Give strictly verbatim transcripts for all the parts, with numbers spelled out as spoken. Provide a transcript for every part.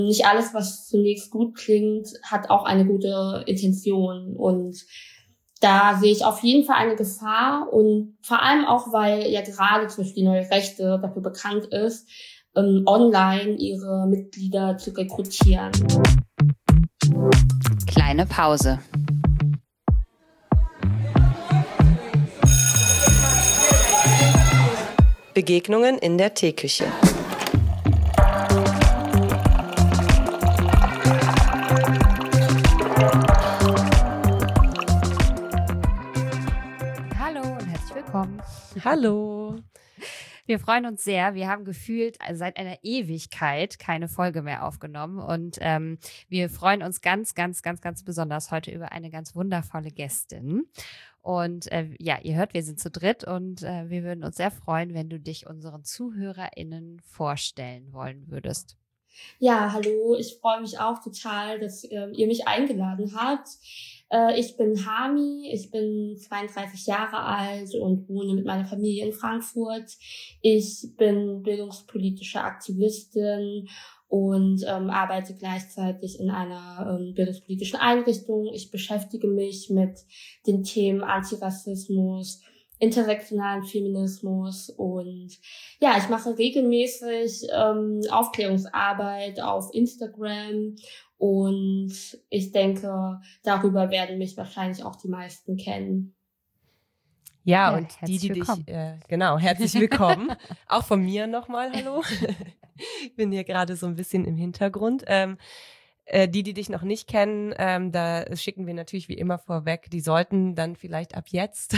Nicht alles, was zunächst gut klingt, hat auch eine gute Intention. Und da sehe ich auf jeden Fall eine Gefahr. Und vor allem auch, weil ja gerade zum Beispiel die Neue Rechte dafür bekannt ist, ähm, online ihre Mitglieder zu rekrutieren. Kleine Pause. Begegnungen in der Teeküche. Hallo und herzlich willkommen. Hallo. Wir freuen uns sehr. Wir haben gefühlt seit einer Ewigkeit keine Folge mehr aufgenommen und ähm, wir freuen uns ganz, ganz, ganz, ganz besonders heute über eine ganz wundervolle Gästin. Und äh, ja, ihr hört, wir sind zu dritt und äh, wir würden uns sehr freuen, wenn du dich unseren ZuhörerInnen vorstellen wollen würdest. Ja, hallo, ich freue mich auch total, dass äh, ihr mich eingeladen habt. Äh, ich bin Hami, ich bin zweiunddreißig Jahre alt und wohne mit meiner Familie in Frankfurt. Ich bin bildungspolitische Aktivistin und ähm, arbeite gleichzeitig in einer ähm, bildungspolitischen Einrichtung. Ich beschäftige mich mit den Themen Antirassismus, intersektionalen Feminismus und ja, ich mache regelmäßig ähm, Aufklärungsarbeit auf Instagram und ich denke, darüber werden mich wahrscheinlich auch die meisten kennen. Ja, Ja, und die, die dich, willkommen. äh, genau, herzlich willkommen. Auch von mir nochmal, hallo. Ich bin hier gerade so ein bisschen im Hintergrund. Ähm, äh, die, die dich noch nicht kennen, ähm, da schicken wir natürlich wie immer vorweg, die sollten dann vielleicht ab jetzt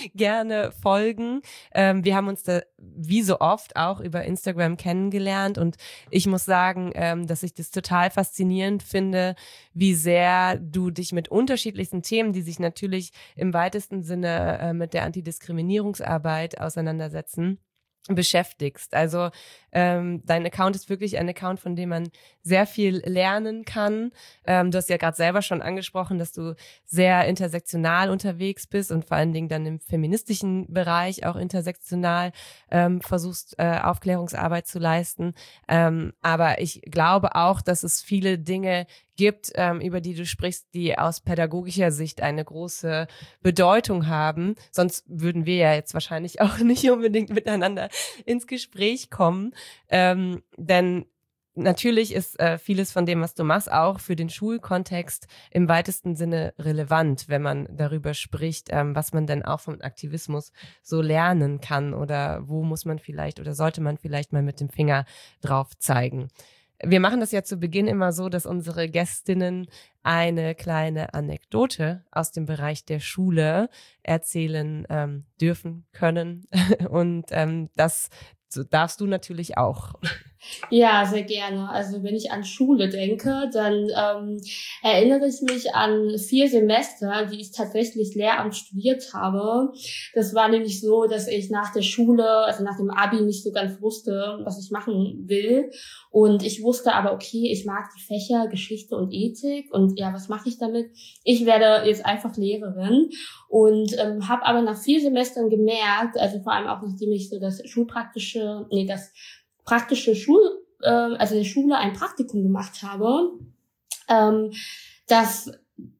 gerne folgen. Ähm, wir haben uns da wie so oft auch über Instagram kennengelernt und ich muss sagen, ähm, dass ich das total faszinierend finde, wie sehr du dich mit unterschiedlichsten Themen, die sich natürlich im weitesten Sinne äh, mit der Antidiskriminierungsarbeit auseinandersetzen, beschäftigst. Also ähm, dein Account ist wirklich ein Account, von dem man sehr viel lernen kann. Ähm, du hast ja gerade selber schon angesprochen, dass du sehr intersektional unterwegs bist und vor allen Dingen dann im feministischen Bereich auch intersektional ähm, versuchst, äh, Aufklärungsarbeit zu leisten. Ähm, aber ich glaube auch, dass es viele Dinge gibt, ähm, über die du sprichst, die aus pädagogischer Sicht eine große Bedeutung haben. Sonst würden wir ja jetzt wahrscheinlich auch nicht unbedingt miteinander ins Gespräch kommen. Ähm, denn natürlich ist äh, vieles von dem, was du machst, auch für den Schulkontext im weitesten Sinne relevant, wenn man darüber spricht, ähm, was man denn auch vom Aktivismus so lernen kann oder wo muss man vielleicht oder sollte man vielleicht mal mit dem Finger drauf zeigen. Wir machen das ja zu Beginn immer so, dass unsere Gästinnen eine kleine Anekdote aus dem Bereich der Schule erzählen ähm, dürfen können. Und ähm, das darfst du natürlich auch. Ja, sehr gerne. Also wenn ich an Schule denke, dann ähm, erinnere ich mich an vier Semester, die ich tatsächlich Lehramt studiert habe. Das war nämlich so, dass ich nach der Schule, also nach dem Abi, nicht so ganz wusste, was ich machen will. Und ich wusste aber, okay, ich mag die Fächer Geschichte und Ethik und ja, was mache ich damit? Ich werde jetzt einfach Lehrerin und ähm, habe aber nach vier Semestern gemerkt, also vor allem auch nachdem ich so das schulpraktische, nee, das praktische Schul, äh, also in der Schule ein Praktikum gemacht habe, ähm, dass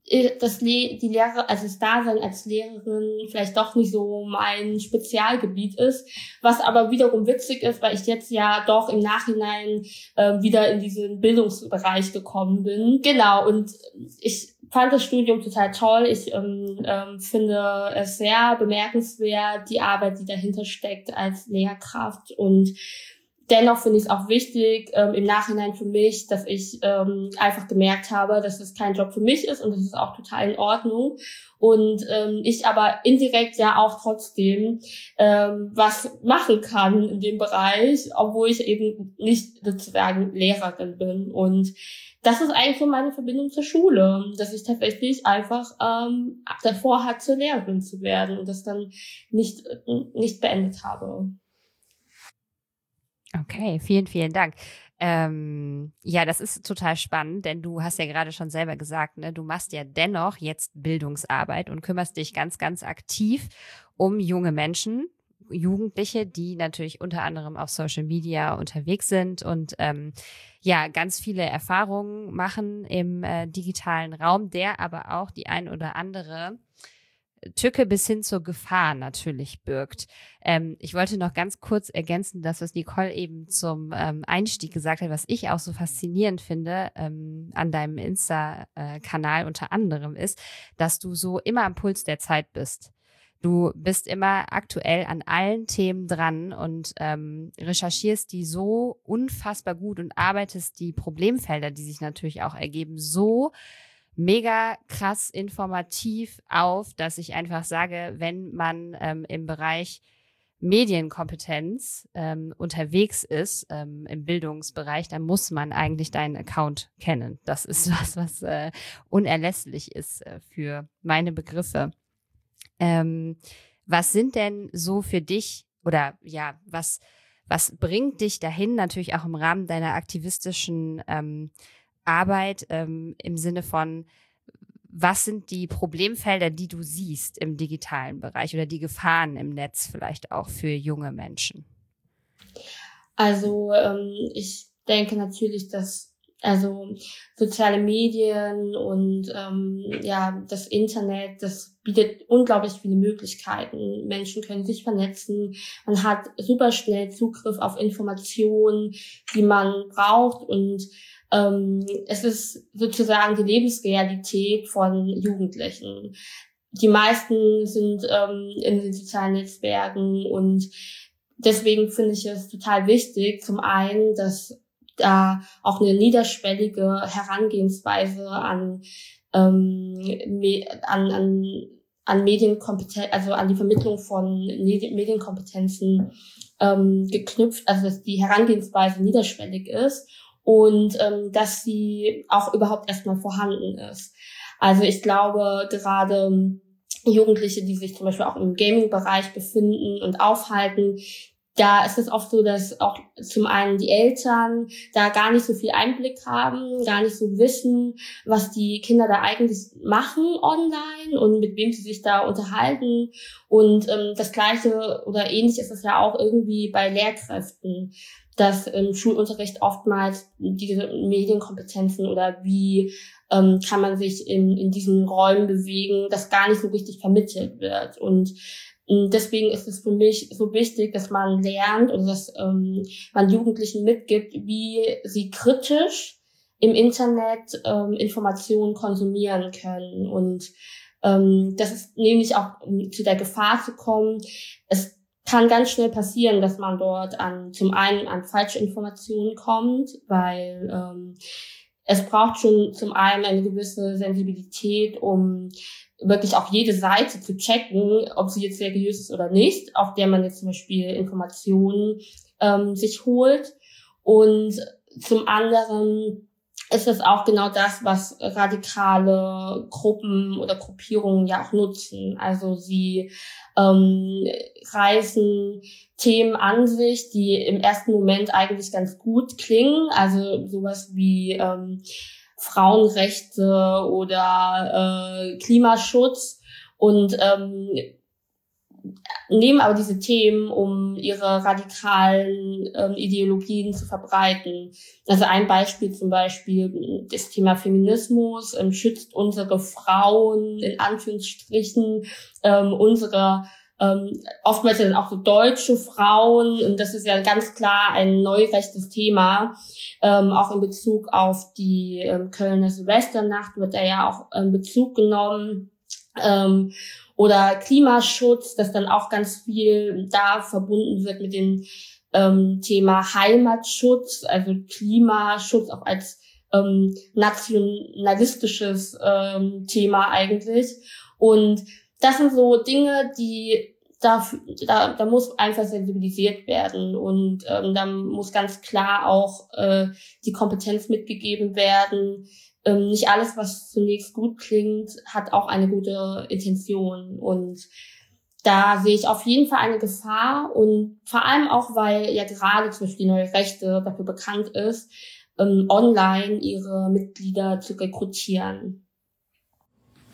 das Le- die Lehre, also das Dasein als Lehrerin vielleicht doch nicht so mein Spezialgebiet ist, was aber wiederum witzig ist, weil ich jetzt ja doch im Nachhinein äh, wieder in diesen Bildungsbereich gekommen bin. Genau, und ich fand das Studium total toll. Ich ähm, ähm, finde es sehr bemerkenswert, die Arbeit, die dahinter steckt als Lehrkraft, und dennoch finde ich es auch wichtig, ähm, im Nachhinein für mich, dass ich ähm, einfach gemerkt habe, dass es kein Job für mich ist, und das ist auch total in Ordnung. Und ähm, ich aber indirekt ja auch trotzdem ähm, was machen kann in dem Bereich, obwohl ich eben nicht sozusagen Lehrerin bin. Und das ist eigentlich so meine Verbindung zur Schule, dass ich tatsächlich einfach ähm, davor hatte, Lehrerin zu werden und das dann nicht nicht beendet habe. Okay, vielen, vielen Dank. Ähm, ja, das ist total spannend, denn du hast ja gerade schon selber gesagt, ne, du machst ja dennoch jetzt Bildungsarbeit und kümmerst dich ganz, ganz aktiv um junge Menschen, Jugendliche, die natürlich unter anderem auf Social Media unterwegs sind und ähm, ja, ganz viele Erfahrungen machen im äh, digitalen Raum, der aber auch die ein oder andere Tücke bis hin zur Gefahr natürlich birgt. Ähm, ich wollte noch ganz kurz ergänzen, das, was Nicole eben zum ähm, Einstieg gesagt hat, was ich auch so faszinierend finde ähm, an deinem Insta-Kanal unter anderem ist, dass du so immer am Puls der Zeit bist. Du bist immer aktuell an allen Themen dran und ähm, recherchierst die so unfassbar gut und arbeitest die Problemfelder, die sich natürlich auch ergeben, so mega krass informativ auf, dass ich einfach sage, wenn man ähm, im Bereich Medienkompetenz ähm, unterwegs ist, ähm, im Bildungsbereich, dann muss man eigentlich deinen Account kennen. Das ist was, was äh, unerlässlich ist äh, für meine Begriffe. Ähm, was sind denn so für dich oder ja, was, was bringt dich dahin, natürlich auch im Rahmen deiner aktivistischen ähm, Arbeit ähm, im Sinne von, was sind die Problemfelder, die du siehst im digitalen Bereich oder die Gefahren im Netz vielleicht auch für junge Menschen? Also ähm, ich denke natürlich, dass also soziale Medien und ähm, ja das Internet, das bietet unglaublich viele Möglichkeiten. Menschen können sich vernetzen, man hat super schnell Zugriff auf Informationen, die man braucht und ähm, es ist sozusagen die Lebensrealität von Jugendlichen. Die meisten sind ähm, in den sozialen Netzwerken und deswegen finde ich es total wichtig, zum einen, dass da auch eine niederschwellige Herangehensweise an ähm, me- an, an an Medienkompetenz, also an die Vermittlung von Medi- Medienkompetenzen ähm, geknüpft, also dass die Herangehensweise niederschwellig ist und ähm, dass sie auch überhaupt erstmal vorhanden ist. Also ich glaube, gerade Jugendliche, die sich zum Beispiel auch im Gaming-Bereich befinden und aufhalten, da ist es oft so, dass auch zum einen die Eltern da gar nicht so viel Einblick haben, gar nicht so wissen, was die Kinder da eigentlich machen online und mit wem sie sich da unterhalten. Und ähm, das Gleiche oder ähnlich ist es ja auch irgendwie bei Lehrkräften, dass im Schulunterricht oftmals diese Medienkompetenzen oder wie ähm, kann man sich in, in diesen Räumen bewegen, das gar nicht so richtig vermittelt wird. Und deswegen ist es für mich so wichtig, dass man lernt und dass ähm, man Jugendlichen mitgibt, wie sie kritisch im Internet ähm, Informationen konsumieren können. Und ähm, das ist nämlich auch, um zu der Gefahr zu kommen, es kann ganz schnell passieren, dass man dort an zum einen an falsche Informationen kommt, weil ähm, es braucht schon zum einen eine gewisse Sensibilität, um wirklich auch jede Seite zu checken, ob sie jetzt seriös ist oder nicht, auf der man jetzt zum Beispiel Informationen ähm, sich holt. Und zum anderen ist es auch genau das, was radikale Gruppen oder Gruppierungen ja auch nutzen. Also sie ähm, reißen Themen an sich, die im ersten Moment eigentlich ganz gut klingen. Also sowas wie ähm, Frauenrechte oder äh, Klimaschutz und ähm, nehmen aber diese Themen, um ihre radikalen ähm, Ideologien zu verbreiten. Also ein Beispiel zum Beispiel das Thema Feminismus ähm, schützt unsere Frauen in Anführungsstrichen, ähm, unsere ähm, oftmals dann auch so deutsche Frauen, und das ist ja ganz klar ein neurechtes Thema, ähm, auch in Bezug auf die ähm, Kölner Silvesternacht wird da ja auch ähm, Bezug genommen, ähm, oder Klimaschutz, das dann auch ganz viel da verbunden wird mit dem ähm, Thema Heimatschutz, also Klimaschutz auch als ähm, nationalistisches ähm, Thema eigentlich. Und das sind so Dinge, die da, da, da muss einfach sensibilisiert werden und ähm, da muss ganz klar auch äh, die Kompetenz mitgegeben werden. Ähm, nicht alles, was zunächst gut klingt, hat auch eine gute Intention, und da sehe ich auf jeden Fall eine Gefahr, und vor allem auch, weil ja gerade zum Beispiel die Neue Rechte dafür bekannt ist, ähm, online ihre Mitglieder zu rekrutieren.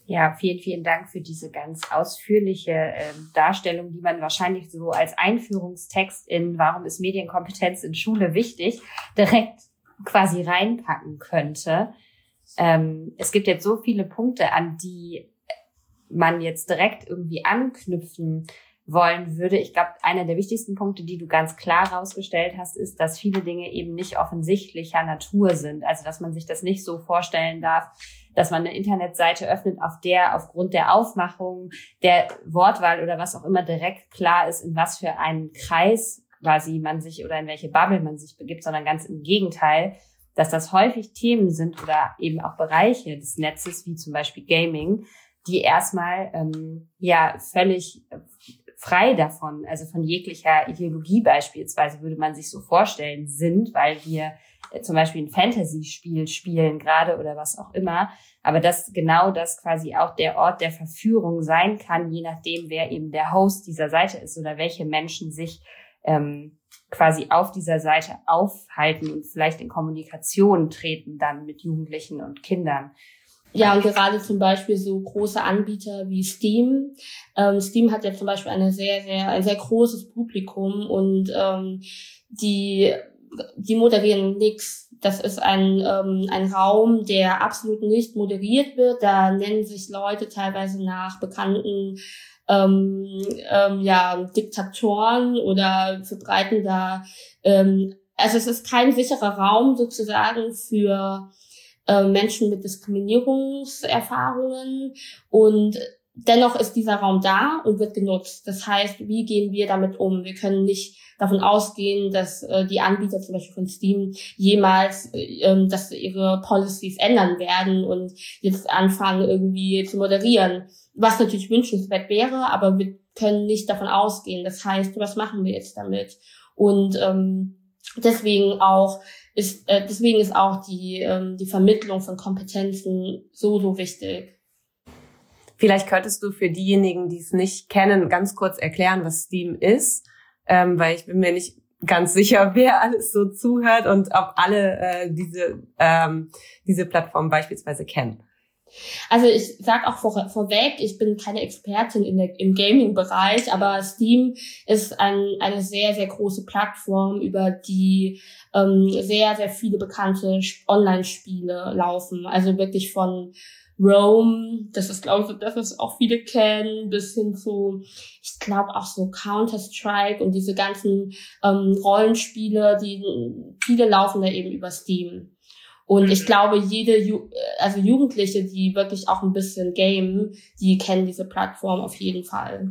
Ja, vielen, vielen Dank für diese ganz ausführliche äh, Darstellung, die man wahrscheinlich so als Einführungstext in Warum ist Medienkompetenz in Schule wichtig, direkt quasi reinpacken könnte. Ähm, es gibt jetzt so viele Punkte, an die man jetzt direkt irgendwie anknüpfen wollen würde. Ich glaube, einer der wichtigsten Punkte, die du ganz klar rausgestellt hast, ist, dass viele Dinge eben nicht offensichtlicher Natur sind. Also, dass man sich das nicht so vorstellen darf, dass man eine Internetseite öffnet, auf der aufgrund der Aufmachung, der Wortwahl oder was auch immer direkt klar ist, in was für einen Kreis quasi man sich oder in welche Bubble man sich begibt, sondern ganz im Gegenteil, dass das häufig Themen sind oder eben auch Bereiche des Netzes, wie zum Beispiel Gaming, die erstmal ähm, ja völlig frei davon, also von jeglicher Ideologie beispielsweise, würde man sich so vorstellen, sind, weil wir äh, zum Beispiel ein Fantasy-Spiel spielen gerade oder was auch immer, aber dass genau das quasi auch der Ort der Verführung sein kann, je nachdem, wer eben der Host dieser Seite ist oder welche Menschen sich ähm, quasi auf dieser Seite aufhalten und vielleicht in Kommunikation treten dann mit Jugendlichen und Kindern. Ja, und gerade zum Beispiel so große Anbieter wie Steam. Ähm, Steam hat ja zum Beispiel eine sehr, sehr, ein sehr großes Publikum und ähm, die, die moderieren nix. Das ist ein, ähm, ein Raum, der absolut nicht moderiert wird. Da nennen sich Leute teilweise nach bekannten ähm, ähm, ja, Diktatoren oder verbreiten da, ähm, also es ist kein sicherer Raum sozusagen für Menschen mit Diskriminierungserfahrungen und dennoch ist dieser Raum da und wird genutzt. Das heißt, wie gehen wir damit um? Wir können nicht davon ausgehen, dass äh, die Anbieter zum Beispiel von Steam jemals äh, dass ihre Policies ändern werden und jetzt anfangen irgendwie zu moderieren, was natürlich wünschenswert wäre, aber wir können nicht davon ausgehen. Das heißt, was machen wir jetzt damit? Und ähm, deswegen auch ist äh, deswegen ist auch die ähm, die Vermittlung von Kompetenzen so so wichtig. Vielleicht könntest du für diejenigen, die es nicht kennen, ganz kurz erklären, was Steam ist, ähm, weil ich bin mir nicht ganz sicher, wer alles so zuhört und ob alle äh, diese ähm, diese Plattform beispielsweise kennen. Also ich sag auch vor, vorweg, ich bin keine Expertin in der, im Gaming-Bereich, aber Steam ist ein, eine sehr, sehr große Plattform, über die ähm, sehr, sehr viele bekannte Online-Spiele laufen. Also wirklich von Rome, das ist, glaube ich, das, was auch viele kennen, bis hin zu, ich glaube, auch so Counter-Strike und diese ganzen ähm, Rollenspiele, die viele laufen da eben über Steam. Und ich glaube, jede, Ju- also Jugendliche, die wirklich auch ein bisschen gamen, die kennen diese Plattform auf jeden Fall.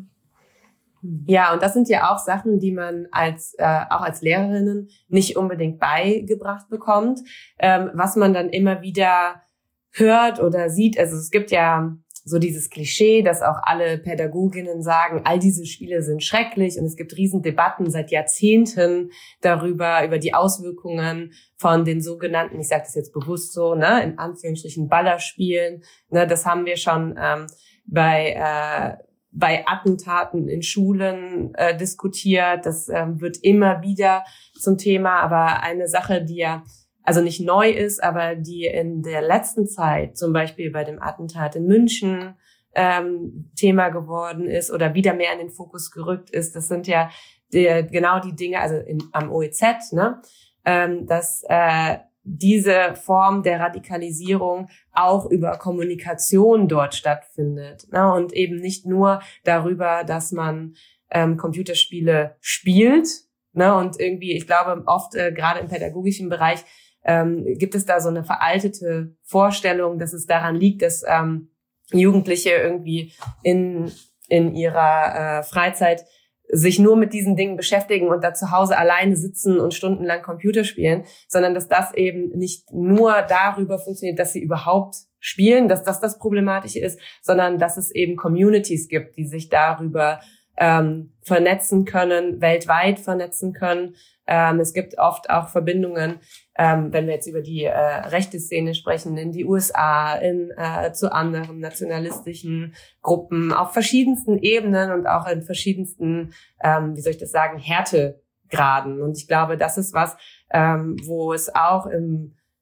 Ja, und das sind ja auch Sachen, die man als äh, auch als Lehrerinnen nicht unbedingt beigebracht bekommt, ähm, was man dann immer wieder hört oder sieht. Also es gibt ja so dieses Klischee, dass auch alle Pädagoginnen sagen, all diese Spiele sind schrecklich und es gibt Riesendebatten seit Jahrzehnten darüber, über die Auswirkungen von den sogenannten, ich sage das jetzt bewusst so, ne, in Anführungsstrichen Ballerspielen. Ne, das haben wir schon ähm, bei äh, bei Attentaten in Schulen äh, diskutiert. Das ähm, wird immer wieder zum Thema. Aber eine Sache, die ja also nicht neu ist, aber die in der letzten Zeit, zum Beispiel bei dem Attentat in München, ähm, Thema geworden ist oder wieder mehr in den Fokus gerückt ist, das sind ja die, genau die Dinge, also in, am O E Z, ne, ähm, dass äh, diese Form der Radikalisierung auch über Kommunikation dort stattfindet, ne, und eben nicht nur darüber, dass man ähm, Computerspiele spielt, ne, und irgendwie, ich glaube, oft äh, gerade im pädagogischen Bereich Ähm, gibt es da so eine veraltete Vorstellung, dass es daran liegt, dass ähm, Jugendliche irgendwie in in ihrer äh, Freizeit sich nur mit diesen Dingen beschäftigen und da zu Hause alleine sitzen und stundenlang Computer spielen, sondern dass das eben nicht nur darüber funktioniert, dass sie überhaupt spielen, dass das das Problematische ist, sondern dass es eben Communities gibt, die sich darüber ähm, vernetzen können, weltweit vernetzen können. Ähm, es gibt oft auch Verbindungen, ähm, wenn wir jetzt über die äh, rechte Szene sprechen, in die U S A, in äh, zu anderen nationalistischen Gruppen, auf verschiedensten Ebenen und auch in verschiedensten, ähm, wie soll ich das sagen, Härtegraden. Und ich glaube, das ist was, ähm, wo es auch im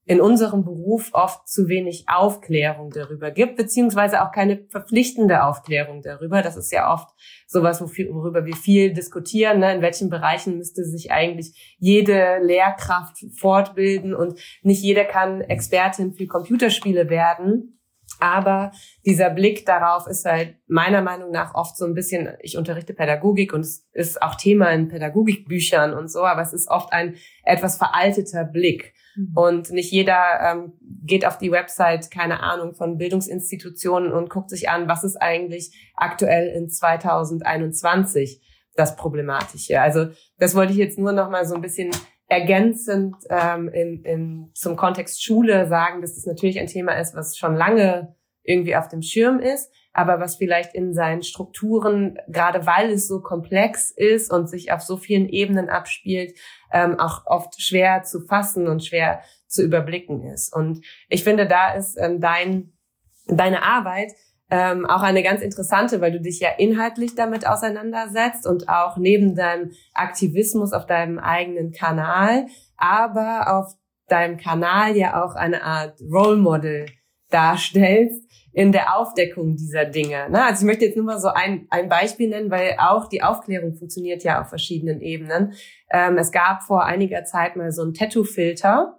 in unserem Beruf oft zu wenig Aufklärung darüber gibt, beziehungsweise auch keine verpflichtende Aufklärung darüber. Das ist ja oft sowas, worüber wir viel diskutieren, ne? In welchen Bereichen müsste sich eigentlich jede Lehrkraft fortbilden, und nicht jeder kann Expertin für Computerspiele werden. Aber dieser Blick darauf ist halt meiner Meinung nach oft so ein bisschen, ich unterrichte Pädagogik und es ist auch Thema in Pädagogikbüchern und so, aber es ist oft ein etwas veralteter Blick. Mhm. Und nicht jeder ähm, geht auf die Website, keine Ahnung, von Bildungsinstitutionen und guckt sich an, was ist eigentlich aktuell in zweitausendeinundzwanzig das Problematische. Also das wollte ich jetzt nur noch mal so ein bisschen ergänzend ähm, in, in, zum Kontext Schule sagen, dass das natürlich ein Thema ist, was schon lange irgendwie auf dem Schirm ist, aber was vielleicht in seinen Strukturen, gerade weil es so komplex ist und sich auf so vielen Ebenen abspielt, ähm, auch oft schwer zu fassen und schwer zu überblicken ist. Und ich finde, da ist ähm, dein, deine Arbeit Ähm, auch eine ganz interessante, weil du dich ja inhaltlich damit auseinandersetzt und auch neben deinem Aktivismus auf deinem eigenen Kanal, aber auf deinem Kanal ja auch eine Art Role Model darstellst in der Aufdeckung dieser Dinge. Ne? Also ich möchte jetzt nur mal so ein, ein Beispiel nennen, weil auch die Aufklärung funktioniert ja auf verschiedenen Ebenen. Ähm, es gab vor einiger Zeit mal so einen Tattoo-Filter,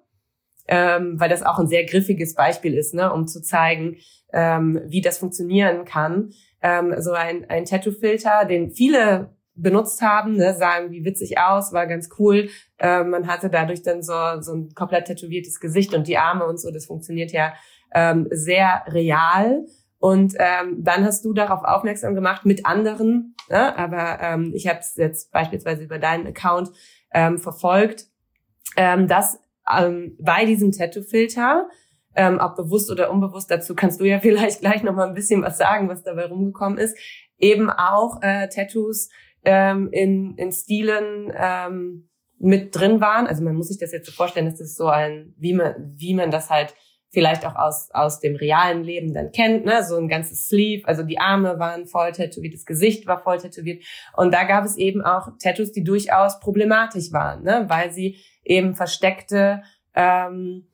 ähm, weil das auch ein sehr griffiges Beispiel ist, ne, um zu zeigen, ähm, wie das funktionieren kann. Ähm, so ein, ein Tattoo-Filter, den viele benutzt haben, ne, sagen, wie witzig aus, war ganz cool. Ähm, man hatte dadurch dann so, so ein komplett tätowiertes Gesicht und die Arme und so. Das funktioniert ja ähm, sehr real. Und ähm, dann hast du darauf aufmerksam gemacht mit anderen, ne, aber ähm, ich habe es jetzt beispielsweise über deinen Account ähm, verfolgt, ähm, dass ähm, bei diesem Tattoo-Filter, ähm, ob bewusst oder unbewusst, dazu kannst du ja vielleicht gleich noch mal ein bisschen was sagen, was dabei rumgekommen ist, eben auch äh, Tattoos ähm, in, in Stilen ähm, mit drin waren. Also man muss sich das jetzt so vorstellen, dass das so ein, wie man, wie man das halt vielleicht auch aus aus dem realen Leben dann kennt, ne, so ein ganzes Sleeve, also die Arme waren voll tätowiert, das Gesicht war voll tätowiert, und da gab es eben auch Tattoos, die durchaus problematisch waren, ne, weil sie eben versteckte ähm,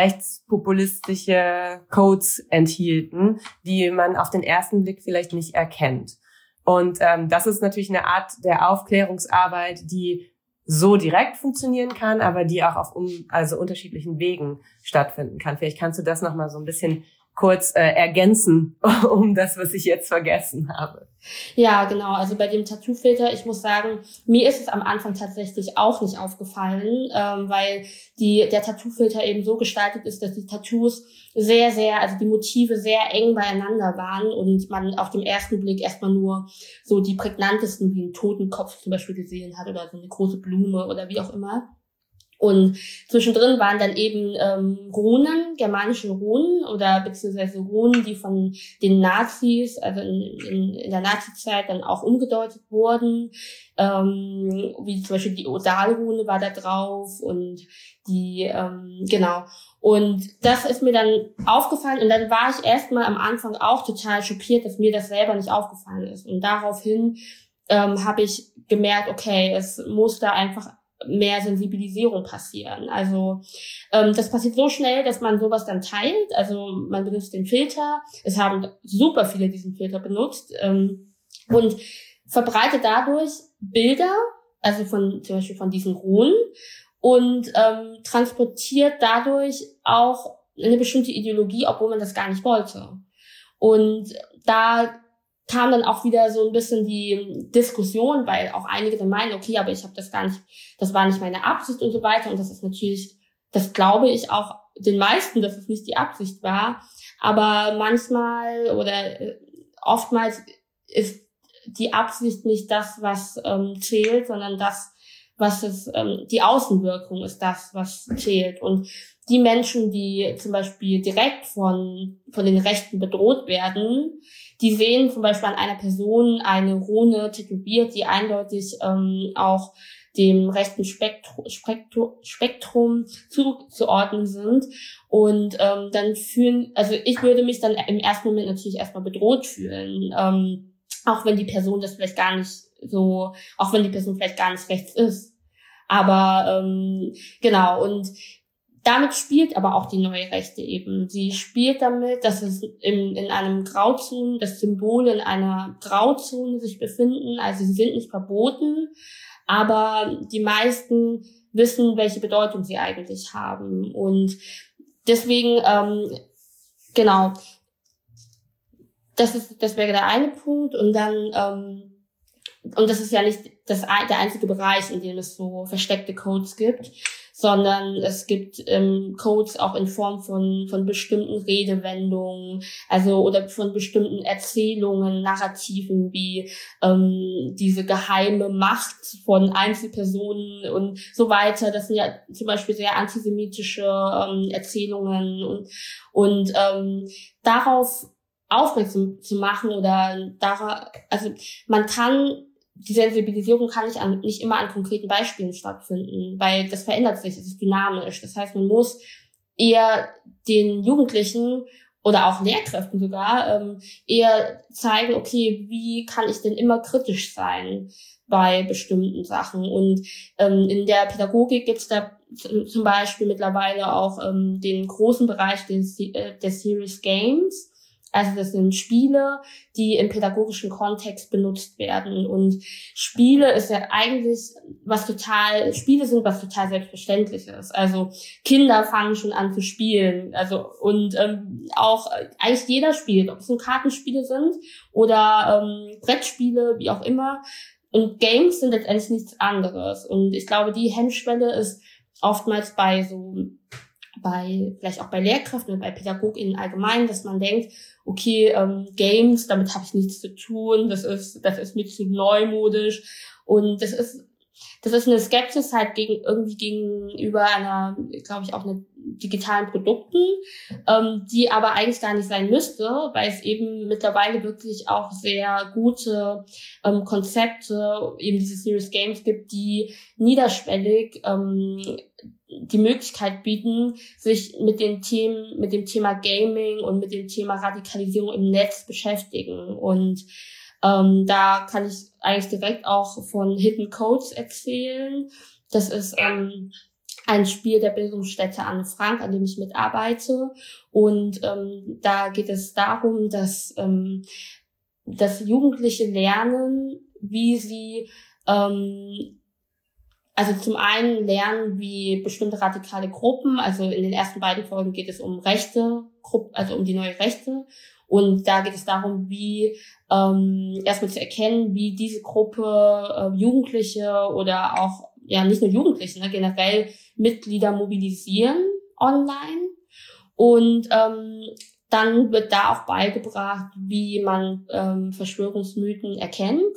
rechtspopulistische Codes enthielten, die man auf den ersten Blick vielleicht nicht erkennt. Und ähm, das ist natürlich eine Art der Aufklärungsarbeit, die so direkt funktionieren kann, aber die auch auf um, also unterschiedlichen Wegen stattfinden kann. Vielleicht kannst du das noch mal so ein bisschen kurz äh, ergänzen, um das, was ich jetzt vergessen habe. Ja, genau. Also bei dem Tattoo-Filter, ich muss sagen, mir ist es am Anfang tatsächlich auch nicht aufgefallen, ähm, weil die der Tattoo-Filter eben so gestaltet ist, dass die Tattoos sehr, sehr, also die Motive sehr eng beieinander waren und man auf den ersten Blick erstmal nur so die prägnantesten, wie einen Totenkopf zum Beispiel gesehen hat oder so eine große Blume oder wie auch immer. Und zwischendrin waren dann eben ähm, Runen, germanische Runen oder beziehungsweise Runen, die von den Nazis, also in, in, in der Nazizeit dann auch umgedeutet wurden, ähm, wie zum Beispiel die Odal-Rune war da drauf und die, ähm, genau. Und das ist mir dann aufgefallen und dann war ich erstmal am Anfang auch total schockiert, dass mir das selber nicht aufgefallen ist. Und daraufhin ähm, habe ich gemerkt, okay, es muss da einfach mehr Sensibilisierung passieren. Also ähm, das passiert so schnell, dass man sowas dann teilt. Also man benutzt den Filter. Es haben super viele diesen Filter benutzt ähm, und verbreitet dadurch Bilder, also von zum Beispiel von diesen Runen und ähm, transportiert dadurch auch eine bestimmte Ideologie, obwohl man das gar nicht wollte. Und da kam dann auch wieder so ein bisschen die Diskussion, weil auch einige dann meinen, okay, aber ich habe das gar nicht, das war nicht meine Absicht und so weiter. Und das ist natürlich, das glaube ich auch den meisten, dass es nicht die Absicht war. Aber manchmal oder oftmals ist die Absicht nicht das, was ähm, zählt, sondern das, was es, ähm, die Außenwirkung ist das, was zählt. Und die Menschen, die zum Beispiel direkt von von den Rechten bedroht werden, die sehen zum Beispiel an einer Person eine Rune tätowiert, die eindeutig ähm, auch dem rechten Spektrum, Spektrum, Spektrum zuzuordnen sind. Und ähm, dann fühlen, also ich würde mich dann im ersten Moment natürlich erstmal bedroht fühlen, ähm, auch wenn die Person das vielleicht gar nicht so, auch wenn die Person vielleicht gar nicht rechts ist. Aber ähm, genau, und damit spielt aber auch die neue Rechte eben. Sie spielt damit, dass es in, in einem Grauzone, dass Symbole in einer Grauzone sich befinden. Also sie sind nicht verboten, aber die meisten wissen, welche Bedeutung sie eigentlich haben. Und deswegen, ähm, genau, das ist, das wäre der eine Punkt. Und dann, ähm, und das ist ja nicht das, der einzige Bereich, in dem es so versteckte Codes gibt, sondern es gibt ähm, Codes auch in Form von von bestimmten Redewendungen, also oder von bestimmten Erzählungen, Narrativen wie ähm, diese geheime Macht von Einzelpersonen und so weiter. Das sind ja zum Beispiel sehr antisemitische ähm, Erzählungen und und ähm, darauf aufmerksam zu machen oder darauf, also man kann die Sensibilisierung kann nicht, an, nicht immer an konkreten Beispielen stattfinden, weil das verändert sich, es ist dynamisch. Das heißt, man muss eher den Jugendlichen oder auch Lehrkräften sogar ähm, eher zeigen, okay, wie kann ich denn immer kritisch sein bei bestimmten Sachen? Und ähm, in der Pädagogik gibt es da zum Beispiel mittlerweile auch ähm, den großen Bereich des, äh, der Serious Games. Also das sind Spiele, die im pädagogischen Kontext benutzt werden. Und Spiele ist ja eigentlich was total, Spiele sind was total Selbstverständliches. Also Kinder fangen schon an zu spielen. Also und ähm, auch eigentlich jeder spielt, ob es nun Kartenspiele sind oder ähm, Brettspiele, wie auch immer. Und Games sind letztendlich nichts anderes. Und ich glaube, die Hemmschwelle ist oftmals bei so bei vielleicht auch bei Lehrkräften und bei PädagogInnen allgemein, dass man denkt, okay, ähm, Games, damit habe ich nichts zu tun, das ist das ist mir zu neumodisch und das ist das ist eine Skepsis halt gegen irgendwie gegenüber einer, glaube ich, auch einer digitalen Produkten, ähm, die aber eigentlich gar nicht sein müsste, weil es eben mittlerweile wirklich auch sehr gute ähm, Konzepte, eben diese Serious Games gibt, die niederschwellig ähm, die Möglichkeit bieten, sich mit den Themen, mit dem Thema Gaming und mit dem Thema Radikalisierung im Netz beschäftigen. Und ähm, da kann ich eigentlich direkt auch von Hidden Codes erzählen. Das ist ähm, ein Spiel der Bildungsstätte Anne Frank, an dem ich mitarbeite. Und ähm, da geht es darum, dass, ähm, dass Jugendliche lernen, wie sie ähm, also zum einen lernen, wie bestimmte radikale Gruppen, also in den ersten beiden Folgen geht es um rechte Gruppen, also um die neue Rechte. Und da geht es darum, wie ähm, erstmal zu erkennen, wie diese Gruppe äh, Jugendliche oder auch, ja nicht nur Jugendliche, ne, generell Mitglieder mobilisieren online. Und ähm, dann wird da auch beigebracht, wie man ähm, Verschwörungsmythen erkennt.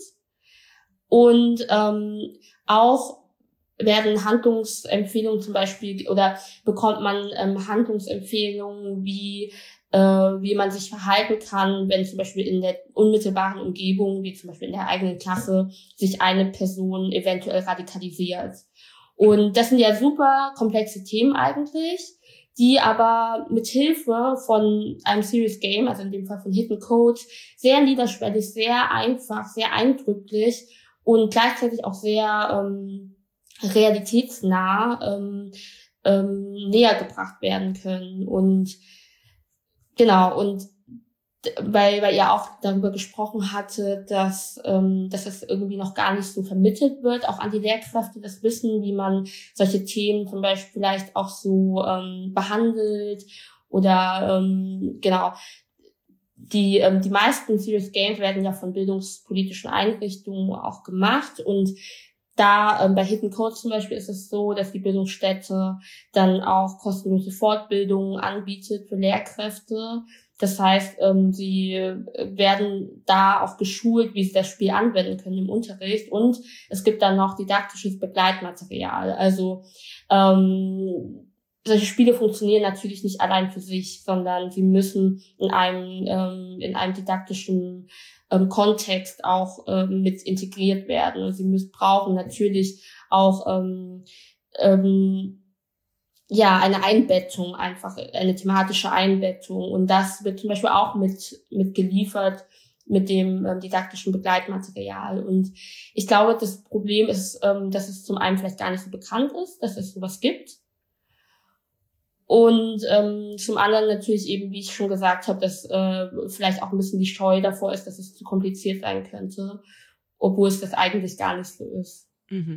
Und ähm, auch werden Handlungsempfehlungen zum Beispiel oder bekommt man ähm, Handlungsempfehlungen, wie äh, wie man sich verhalten kann, wenn zum Beispiel in der unmittelbaren Umgebung, wie zum Beispiel in der eigenen Klasse, sich eine Person eventuell radikalisiert. Und das sind ja super komplexe Themen eigentlich, die aber mit Hilfe von einem Serious Game, also in dem Fall von Hidden Codes, sehr niederschwellig, sehr einfach, sehr eindrücklich und gleichzeitig auch sehr ähm, realitätsnah ähm, ähm, näher gebracht werden können. Und genau, und weil, weil ihr auch darüber gesprochen hatte, dass, ähm, dass es irgendwie noch gar nicht so vermittelt wird, auch an die Lehrkräfte das Wissen, wie man solche Themen zum Beispiel vielleicht auch so ähm, behandelt oder ähm, genau. Die, ähm, die meisten Serious Games werden ja von bildungspolitischen Einrichtungen auch gemacht und da ähm, bei Hidden Codes zum Beispiel ist es so, dass die Bildungsstätte dann auch kostenlose Fortbildungen anbietet für Lehrkräfte. Das heißt, ähm, sie werden da auch geschult, wie sie das Spiel anwenden können im Unterricht. Und es gibt dann noch didaktisches Begleitmaterial. Also ähm, solche Spiele funktionieren natürlich nicht allein für sich, sondern sie müssen in einem ähm, in einem didaktischen ähm, Kontext auch ähm, mit integriert werden. Und sie müssen brauchen natürlich auch ähm, ähm, ja eine Einbettung, einfach eine thematische Einbettung. Und das wird zum Beispiel auch mit mit geliefert mit dem ähm, didaktischen Begleitmaterial. Und ich glaube, das Problem ist, ähm, dass es zum einen vielleicht gar nicht so bekannt ist, dass es sowas gibt. Und ähm, zum anderen natürlich eben, wie ich schon gesagt habe, dass äh, vielleicht auch ein bisschen die Scheu davor ist, dass es zu kompliziert sein könnte, obwohl es das eigentlich gar nicht so ist. Mhm.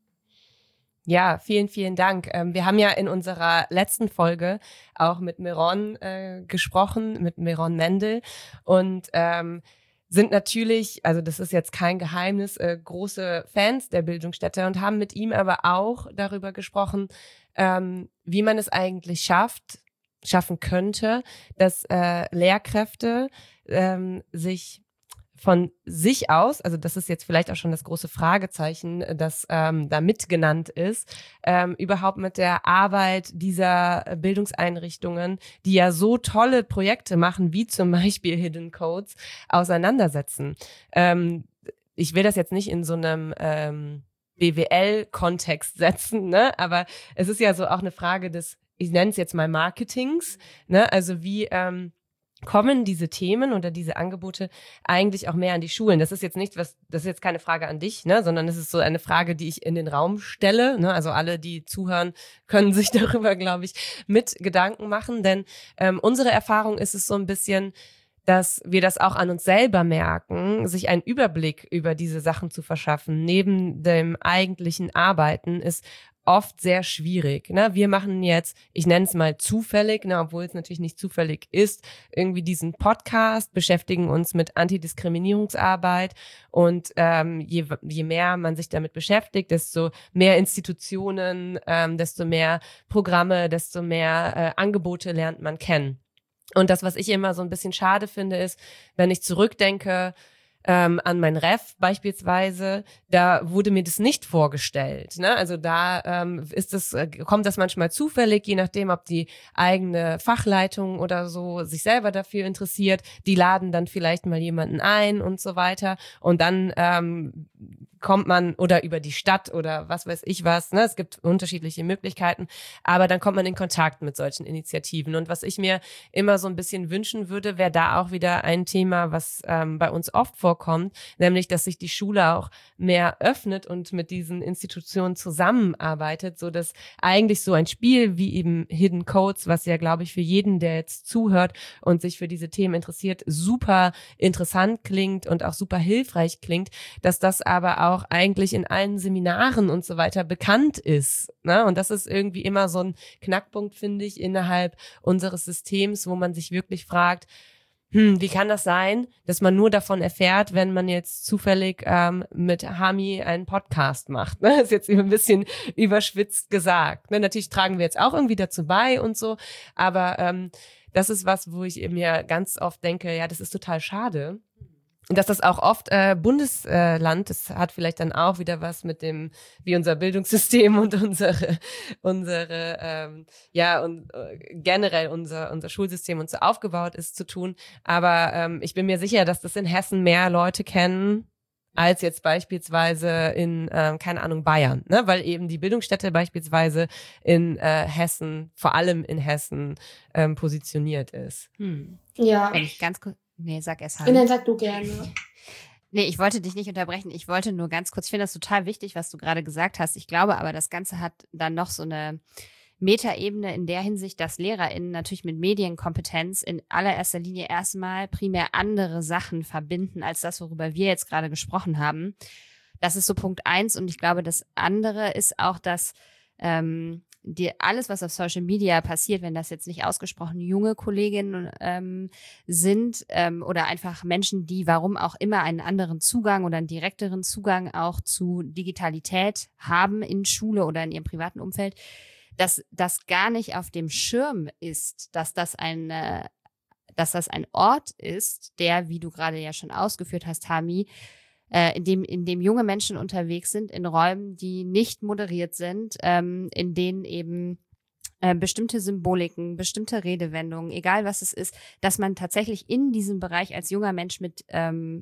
Ja, vielen, vielen Dank. Ähm, wir haben ja in unserer letzten Folge auch mit Miron äh, gesprochen, mit Miron Mendel und ähm, sind natürlich, also das ist jetzt kein Geheimnis, äh, große Fans der Bildungsstätte und haben mit ihm aber auch darüber gesprochen, ähm, wie man es eigentlich schafft, schaffen könnte, dass äh, Lehrkräfte ähm, sich von sich aus, also das ist jetzt vielleicht auch schon das große Fragezeichen, das ähm, da mitgenannt ist, ähm, überhaupt mit der Arbeit dieser Bildungseinrichtungen, die ja so tolle Projekte machen, wie zum Beispiel Hidden Codes, auseinandersetzen. Ähm, ich will das jetzt nicht in so einem ähm, B W L-Kontext setzen, ne? Aber es ist ja so auch eine Frage des, ich nenne es jetzt mal Marketings, ne? Also wie ähm, kommen diese Themen oder diese Angebote eigentlich auch mehr an die Schulen? Das ist jetzt nicht was, das ist jetzt keine Frage an dich, ne, sondern es ist so eine Frage, die ich in den Raum stelle, ne? Also alle, die zuhören, können sich darüber, glaube ich, mit Gedanken machen, denn ähm, unsere Erfahrung ist es so ein bisschen, dass wir das auch an uns selber merken, sich einen Überblick über diese Sachen zu verschaffen, neben dem eigentlichen Arbeiten, ist oft sehr schwierig. Ne? Wir machen jetzt, ich nenne es mal zufällig, ne, obwohl es natürlich nicht zufällig ist, irgendwie diesen Podcast, beschäftigen uns mit Antidiskriminierungsarbeit und ähm, je, je mehr man sich damit beschäftigt, desto mehr Institutionen, ähm, desto mehr Programme, desto mehr äh, Angebote lernt man kennen. Und das, was ich immer so ein bisschen schade finde, ist, wenn ich zurückdenke ähm, an mein Ref beispielsweise, da wurde mir das nicht vorgestellt. Ne? Also da ähm, ist es, äh, kommt das manchmal zufällig, je nachdem, ob die eigene Fachleitung oder so sich selber dafür interessiert. Die laden dann vielleicht mal jemanden ein und so weiter. Und dann ähm, kommt man, oder über die Stadt oder was weiß ich was, ne? Es gibt unterschiedliche Möglichkeiten, aber dann kommt man in Kontakt mit solchen Initiativen. Und was ich mir immer so ein bisschen wünschen würde, wäre da auch wieder ein Thema, was ähm, bei uns oft vorkommt, nämlich, dass sich die Schule auch mehr öffnet und mit diesen Institutionen zusammenarbeitet, so dass eigentlich so ein Spiel wie eben Hidden Codes, was ja, glaube ich, für jeden, der jetzt zuhört und sich für diese Themen interessiert, super interessant klingt und auch super hilfreich klingt, dass das aber auch auch eigentlich in allen Seminaren und so weiter bekannt ist. Ne? Und das ist irgendwie immer so ein Knackpunkt, finde ich, innerhalb unseres Systems, wo man sich wirklich fragt, hm, wie kann das sein, dass man nur davon erfährt, wenn man jetzt zufällig ähm, mit Hami einen Podcast macht. Ne? Ist jetzt ein bisschen überschwitzt gesagt. Ne? Natürlich tragen wir jetzt auch irgendwie dazu bei und so, aber ähm, das ist was, wo ich mir ganz oft denke, ja, das ist total schade. Dass das auch oft äh, Bundesland, das hat vielleicht dann auch wieder was mit dem, wie unser Bildungssystem und unsere, unsere, ähm, ja, und äh, generell unser unser Schulsystem und so aufgebaut ist, zu tun. Aber ähm, ich bin mir sicher, dass das in Hessen mehr Leute kennen als jetzt beispielsweise in, äh, keine Ahnung, Bayern, ne? Weil eben die Bildungsstätte beispielsweise in äh, Hessen, vor allem in Hessen, ähm, positioniert ist. Hm. Ja. Wenn ich ganz kurz, nee, sag erst Und dann sag du gerne. Nee, ich wollte dich nicht unterbrechen. Ich wollte nur ganz kurz, ich finde das total wichtig, was du gerade gesagt hast. Ich glaube aber, das Ganze hat dann noch so eine Metaebene in der Hinsicht, dass LehrerInnen natürlich mit Medienkompetenz in allererster Linie erstmal primär andere Sachen verbinden, als das, worüber wir jetzt gerade gesprochen haben. Das ist so Punkt eins. Und ich glaube, das andere ist auch, dass ähm, die, alles, was auf Social Media passiert, wenn das jetzt nicht ausgesprochen junge Kolleginnen ähm, sind ähm, oder einfach Menschen, die warum auch immer einen anderen Zugang oder einen direkteren Zugang auch zu Digitalität haben in Schule oder in ihrem privaten Umfeld, dass das gar nicht auf dem Schirm ist, dass das eine, dass das ein Ort ist, der, wie du gerade ja schon ausgeführt hast, Hami, äh, in dem, in dem junge Menschen unterwegs sind, in Räumen, die nicht moderiert sind, ähm, in denen eben äh, bestimmte Symboliken, bestimmte Redewendungen, egal was es ist, dass man tatsächlich in diesem Bereich als junger Mensch mit ähm,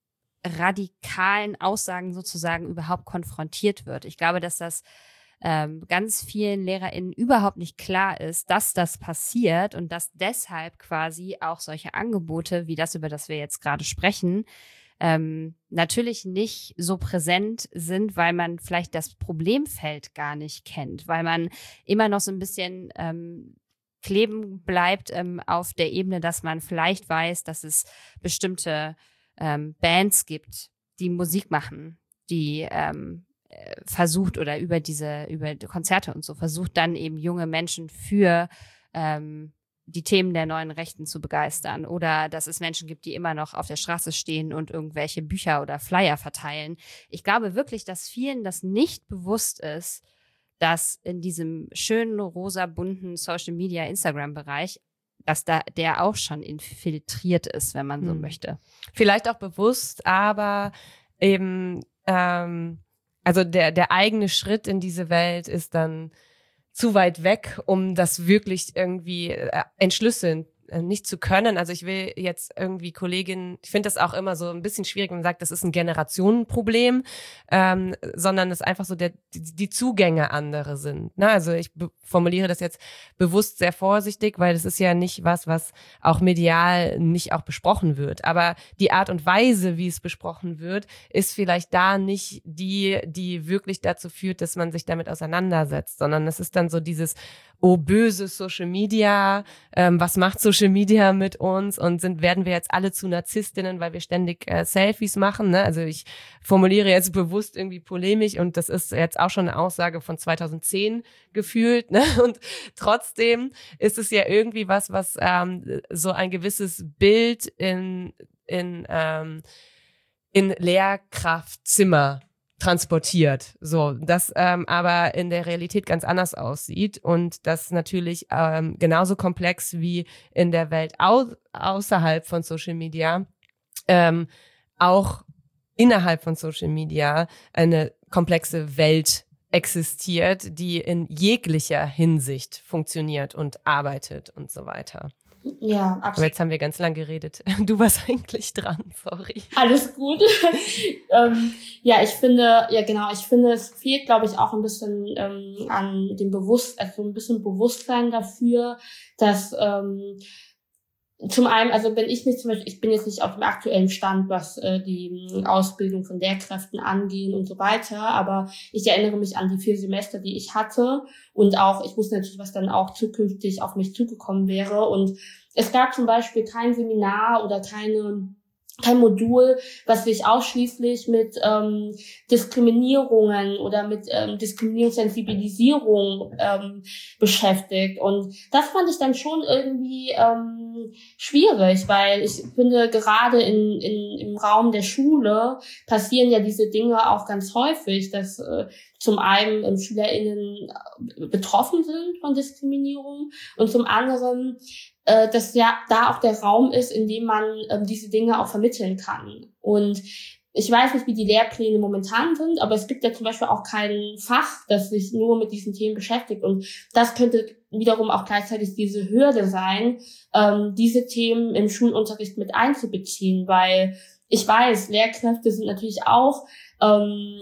radikalen Aussagen sozusagen überhaupt konfrontiert wird. Ich glaube, dass das ähm, ganz vielen LehrerInnen überhaupt nicht klar ist, dass das passiert und dass deshalb quasi auch solche Angebote wie das, über das wir jetzt gerade sprechen, ähm, natürlich nicht so präsent sind, weil man vielleicht das Problemfeld gar nicht kennt, weil man immer noch so ein bisschen ähm, kleben bleibt ähm, auf der Ebene, dass man vielleicht weiß, dass es bestimmte ähm, Bands gibt, die Musik machen, die ähm, versucht oder über diese, über Konzerte und so versucht dann eben junge Menschen für ähm, die Themen der neuen Rechten zu begeistern oder dass es Menschen gibt, die immer noch auf der Straße stehen und irgendwelche Bücher oder Flyer verteilen. Ich glaube wirklich, dass vielen das nicht bewusst ist, dass in diesem schönen, rosa, bunten Social-Media, Instagram-Bereich, dass da der auch schon infiltriert ist, wenn man so hm. möchte. Vielleicht auch bewusst, aber eben ähm, also der, der eigene Schritt in diese Welt ist dann zu weit weg, um das wirklich irgendwie äh, entschlüsseln äh, nicht zu können. Also ich will jetzt irgendwie Kolleginnen, ich finde das auch immer so ein bisschen schwierig, wenn man sagt, das ist ein Generationenproblem, ähm, sondern es einfach so der, die, die Zugänge andere sind. Ne? Also ich be- formuliere das jetzt bewusst sehr vorsichtig, weil das ist ja nicht was, was auch medial nicht auch besprochen wird. Aber die Art und Weise, wie es besprochen wird, ist vielleicht da nicht die, die wirklich dazu führt, dass man sich damit auseinandersetzt, sondern es ist dann so dieses, oh, böse Social Media, ähm, was macht Social Media mit uns und sind werden wir jetzt alle zu Narzisstinnen, weil wir ständig äh, Selfies machen, ne? Also ich formuliere jetzt bewusst irgendwie polemisch und das ist jetzt auch schon eine Aussage von zweitausendzehn gefühlt, ne? Und trotzdem ist es ja irgendwie was, was ähm, so ein gewisses Bild in in ähm, in Lehrkraftzimmer transportiert, so, das ähm, aber in der Realität ganz anders aussieht und das natürlich ähm, genauso komplex wie in der Welt au- außerhalb von Social Media ähm, auch innerhalb von Social Media eine komplexe Welt existiert, die in jeglicher Hinsicht funktioniert und arbeitet und so weiter. Ja, absolut. Aber jetzt haben wir ganz lang geredet. Du warst eigentlich dran, sorry. Alles gut. ähm, ja, ich finde, ja genau, ich finde, es fehlt, glaube ich, auch ein bisschen ähm, an dem Bewusst, also ein bisschen Bewusstsein dafür, dass ähm, zum einen, also wenn ich mich zum Beispiel, ich bin jetzt nicht auf dem aktuellen Stand, was äh, die Ausbildung von Lehrkräften angehen und so weiter, aber ich erinnere mich an die vier Semester, die ich hatte und auch, ich wusste natürlich, was dann auch zukünftig auf mich zugekommen wäre und es gab zum Beispiel kein Seminar oder keine kein Modul, was sich ausschließlich mit ähm, Diskriminierungen oder mit ähm, Diskriminierungssensibilisierung ähm, beschäftigt. Und das fand ich dann schon irgendwie ähm, schwierig, weil ich finde, gerade in, in, im Raum der Schule passieren ja diese Dinge auch ganz häufig, dass äh, zum einen ähm, SchülerInnen betroffen sind von Diskriminierung und zum anderen dass ja da auch der Raum ist, in dem man ähm, diese Dinge auch vermitteln kann. Und ich weiß nicht, wie die Lehrpläne momentan sind, aber es gibt ja zum Beispiel auch kein Fach, das sich nur mit diesen Themen beschäftigt. Und das könnte wiederum auch gleichzeitig diese Hürde sein, ähm, diese Themen im Schulunterricht mit einzubeziehen, weil ich weiß, Lehrkräfte sind natürlich auch ähm,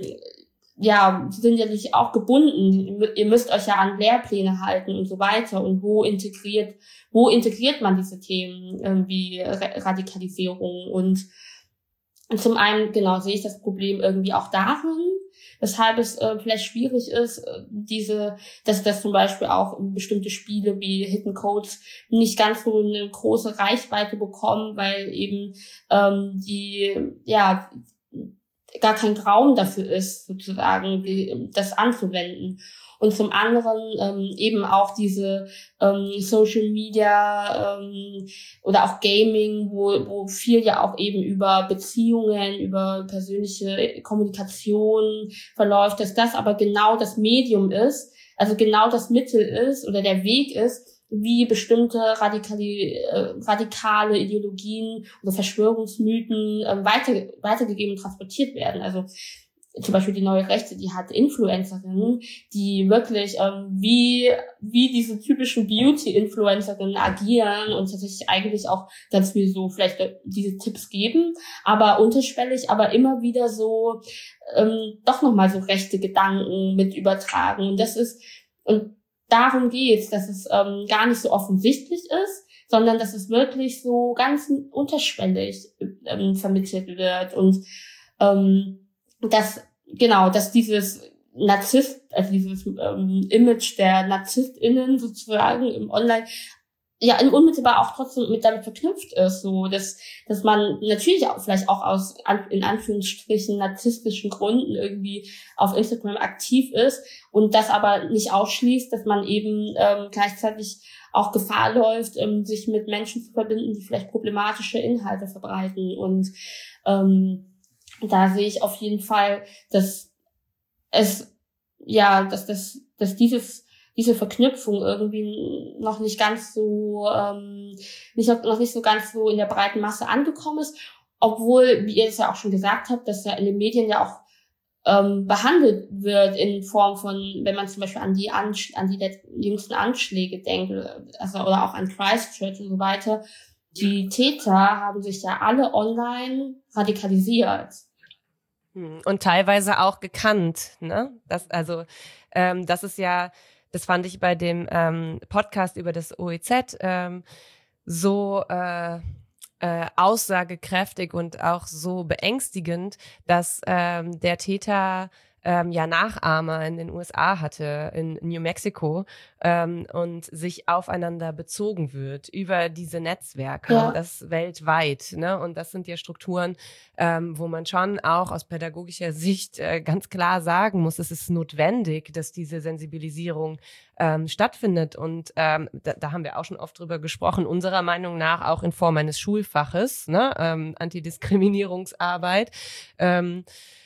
ja, sie sind ja nicht auch gebunden. Ihr müsst euch ja an Lehrpläne halten und so weiter. Und wo integriert, wo integriert man diese Themen ähm, wie Radikalisierung? Und, und zum einen, genau, sehe ich das Problem irgendwie auch darin, weshalb es äh, vielleicht schwierig ist, äh, diese, dass das zum Beispiel auch bestimmte Spiele wie Hidden Codes nicht ganz so eine große Reichweite bekommen, weil eben ähm, die, ja, gar kein Raum dafür ist, sozusagen die, das anzuwenden. Und zum anderen ähm, eben auch diese ähm, Social Media ähm, oder auch Gaming, wo, wo viel ja auch eben über Beziehungen, über persönliche Kommunikation verläuft, dass das aber genau das Medium ist, also genau das Mittel ist oder der Weg ist, wie bestimmte radikale, äh, radikale Ideologien oder Verschwörungsmythen äh, weiter, weitergegeben und transportiert werden. Also zum Beispiel die neue Rechte, die hat Influencerinnen, die wirklich ähm, wie wie diese typischen Beauty-Influencerinnen agieren und tatsächlich eigentlich auch ganz viel so vielleicht diese Tipps geben, aber unterschwellig, aber immer wieder so ähm, doch nochmal so rechte Gedanken mit übertragen. Und das ist, und darum geht's, dass es ähm, gar nicht so offensichtlich ist, sondern dass es wirklich so ganz unterschwellig ähm, vermittelt wird und ähm, dass genau, dass dieses Narzisst, also dieses ähm, Image der NarzisstInnen sozusagen im Online ja unmittelbar auch trotzdem mit damit verknüpft ist, so dass dass man natürlich auch vielleicht auch aus in Anführungsstrichen narzisstischen Gründen irgendwie auf Instagram aktiv ist und das aber nicht ausschließt, dass man eben ähm, gleichzeitig auch Gefahr läuft, ähm, sich mit Menschen zu verbinden, die vielleicht problematische Inhalte verbreiten. Und ähm, da sehe ich auf jeden Fall, dass es ja, dass das dass dieses diese Verknüpfung irgendwie noch nicht ganz so, ähm, nicht, noch nicht so ganz so in der breiten Masse angekommen ist, obwohl, wie ihr es ja auch schon gesagt habt, dass ja in den Medien ja auch ähm, behandelt wird in Form von, wenn man zum Beispiel an die Ansch- an die jüngsten Anschläge denkt, also oder auch an Christchurch und so weiter. Die Täter haben sich ja alle online radikalisiert. Und teilweise auch gekannt, ne? Das, also, ähm, das ist ja, das fand ich bei dem ähm, Podcast über das O E Z ähm, so äh, äh, aussagekräftig und auch so beängstigend, dass ähm, der Täter ähm, ja Nachahmer in den U S A hatte, in New Mexico, ähm, und sich aufeinander bezogen wird über diese Netzwerke, Ja. und das weltweit, ne? Und das sind ja Strukturen, ähm, wo man schon auch aus pädagogischer Sicht äh, ganz klar sagen muss, es ist notwendig, dass diese Sensibilisierung ähm, stattfindet. Und ähm, da, da haben wir auch schon oft drüber gesprochen, unserer Meinung nach auch in Form eines Schulfaches, ne? ähm, Antidiskriminierungsarbeit. Ähm,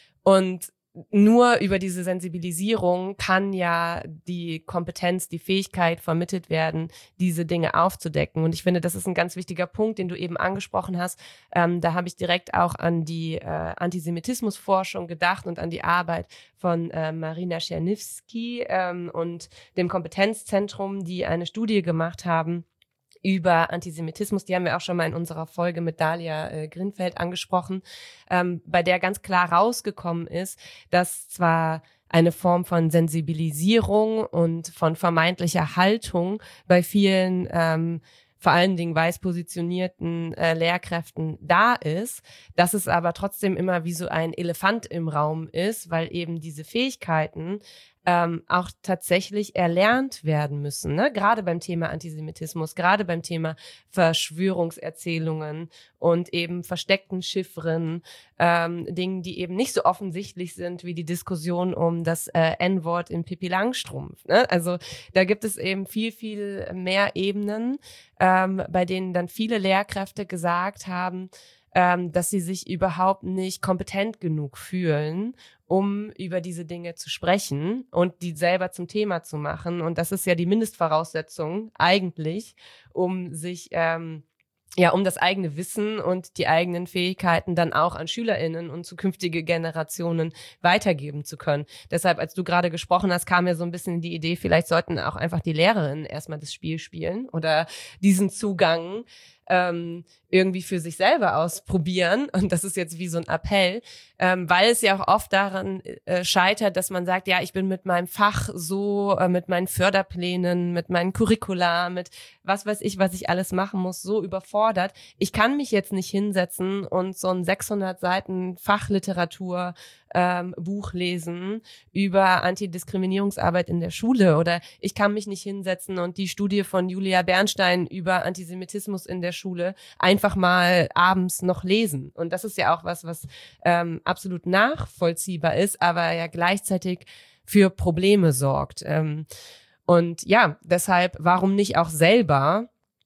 und nur über diese Sensibilisierung kann ja die Kompetenz, die Fähigkeit vermittelt werden, diese Dinge aufzudecken. Und ich finde, das ist ein ganz wichtiger Punkt, den du eben angesprochen hast. Ähm, da habe ich direkt auch an die äh, Antisemitismusforschung gedacht und an die Arbeit von äh, Marina Czerniewski ähm, und dem Kompetenzzentrum, die eine Studie gemacht haben über Antisemitismus. Die haben wir auch schon mal in unserer Folge mit Dalia äh, Grinfeld angesprochen, ähm, bei der ganz klar rausgekommen ist, dass zwar eine Form von Sensibilisierung und von vermeintlicher Haltung bei vielen ähm, vor allen Dingen weiß positionierten äh, Lehrkräften da ist, dass es aber trotzdem immer wie so ein Elefant im Raum ist, weil eben diese Fähigkeiten ähm, auch tatsächlich erlernt werden müssen, ne? Gerade beim Thema Antisemitismus, gerade beim Thema Verschwörungserzählungen und eben versteckten Chiffren, ähm, Dingen, die eben nicht so offensichtlich sind wie die Diskussion um das äh, En-Wort in Pippi Langstrumpf, ne? Also da gibt es eben viel, viel mehr Ebenen, ähm, bei denen dann viele Lehrkräfte gesagt haben, ähm, dass sie sich überhaupt nicht kompetent genug fühlen, um über diese Dinge zu sprechen und die selber zum Thema zu machen. Und das ist ja die Mindestvoraussetzung eigentlich, um sich ähm, ja, um das eigene Wissen und die eigenen Fähigkeiten dann auch an SchülerInnen und zukünftige Generationen weitergeben zu können. Deshalb, als du gerade gesprochen hast, kam mir so ein bisschen die Idee, vielleicht sollten auch einfach die Lehrerinnen erstmal das Spiel spielen oder diesen Zugang ähm, irgendwie für sich selber ausprobieren. Und das ist jetzt wie so ein Appell, ähm, weil es ja auch oft daran äh, scheitert, dass man sagt, ja, ich bin mit meinem Fach so, äh, mit meinen Förderplänen, mit meinen Curricula, mit was weiß ich, was ich alles machen muss, so überfordert. Ich kann mich jetzt nicht hinsetzen und so ein sechshundert Seiten Fachliteratur ähm, Buch lesen über Antidiskriminierungsarbeit in der Schule, oder ich kann mich nicht hinsetzen und die Studie von Julia Bernstein über Antisemitismus in der Schule einfach mal abends noch lesen. Und das ist ja auch was, was ähm, absolut nachvollziehbar ist, aber ja gleichzeitig für Probleme sorgt. Ähm, und ja, deshalb, warum nicht auch selber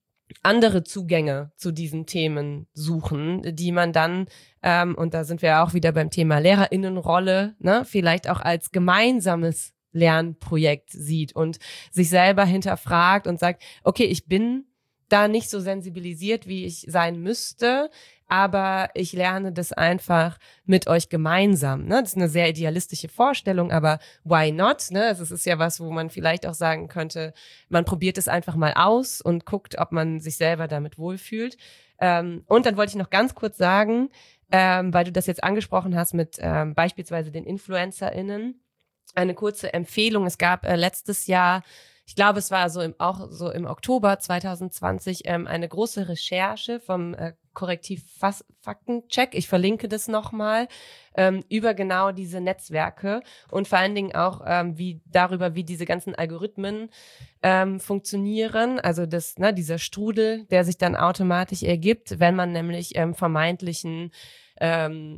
andere Zugänge zu diesen Themen suchen, die man dann, ähm, und da sind wir auch wieder beim Thema LehrerInnenrolle, ne, vielleicht auch als gemeinsames Lernprojekt sieht und sich selber hinterfragt und sagt, okay, ich bin da nicht so sensibilisiert, wie ich sein müsste, aber ich lerne das einfach mit euch gemeinsam. Ne? Das ist eine sehr idealistische Vorstellung, aber why not? Ne? Also es ist ja was, wo man vielleicht auch sagen könnte, man probiert es einfach mal aus und guckt, ob man sich selber damit wohlfühlt. Ähm, und dann wollte ich noch ganz kurz sagen, ähm, weil du das jetzt angesprochen hast mit ähm, beispielsweise den InfluencerInnen, eine kurze Empfehlung. Es gab äh, letztes Jahr ich glaube, es war so im, auch so im Oktober zwanzig zwanzig ähm, eine große Recherche vom äh, Korrektiv Faktencheck, ich verlinke das nochmal, ähm, über genau diese Netzwerke und vor allen Dingen auch ähm, wie darüber, wie diese ganzen Algorithmen ähm, funktionieren, also das, ne, dieser Strudel, der sich dann automatisch ergibt, wenn man nämlich ähm, vermeintlichen ähm,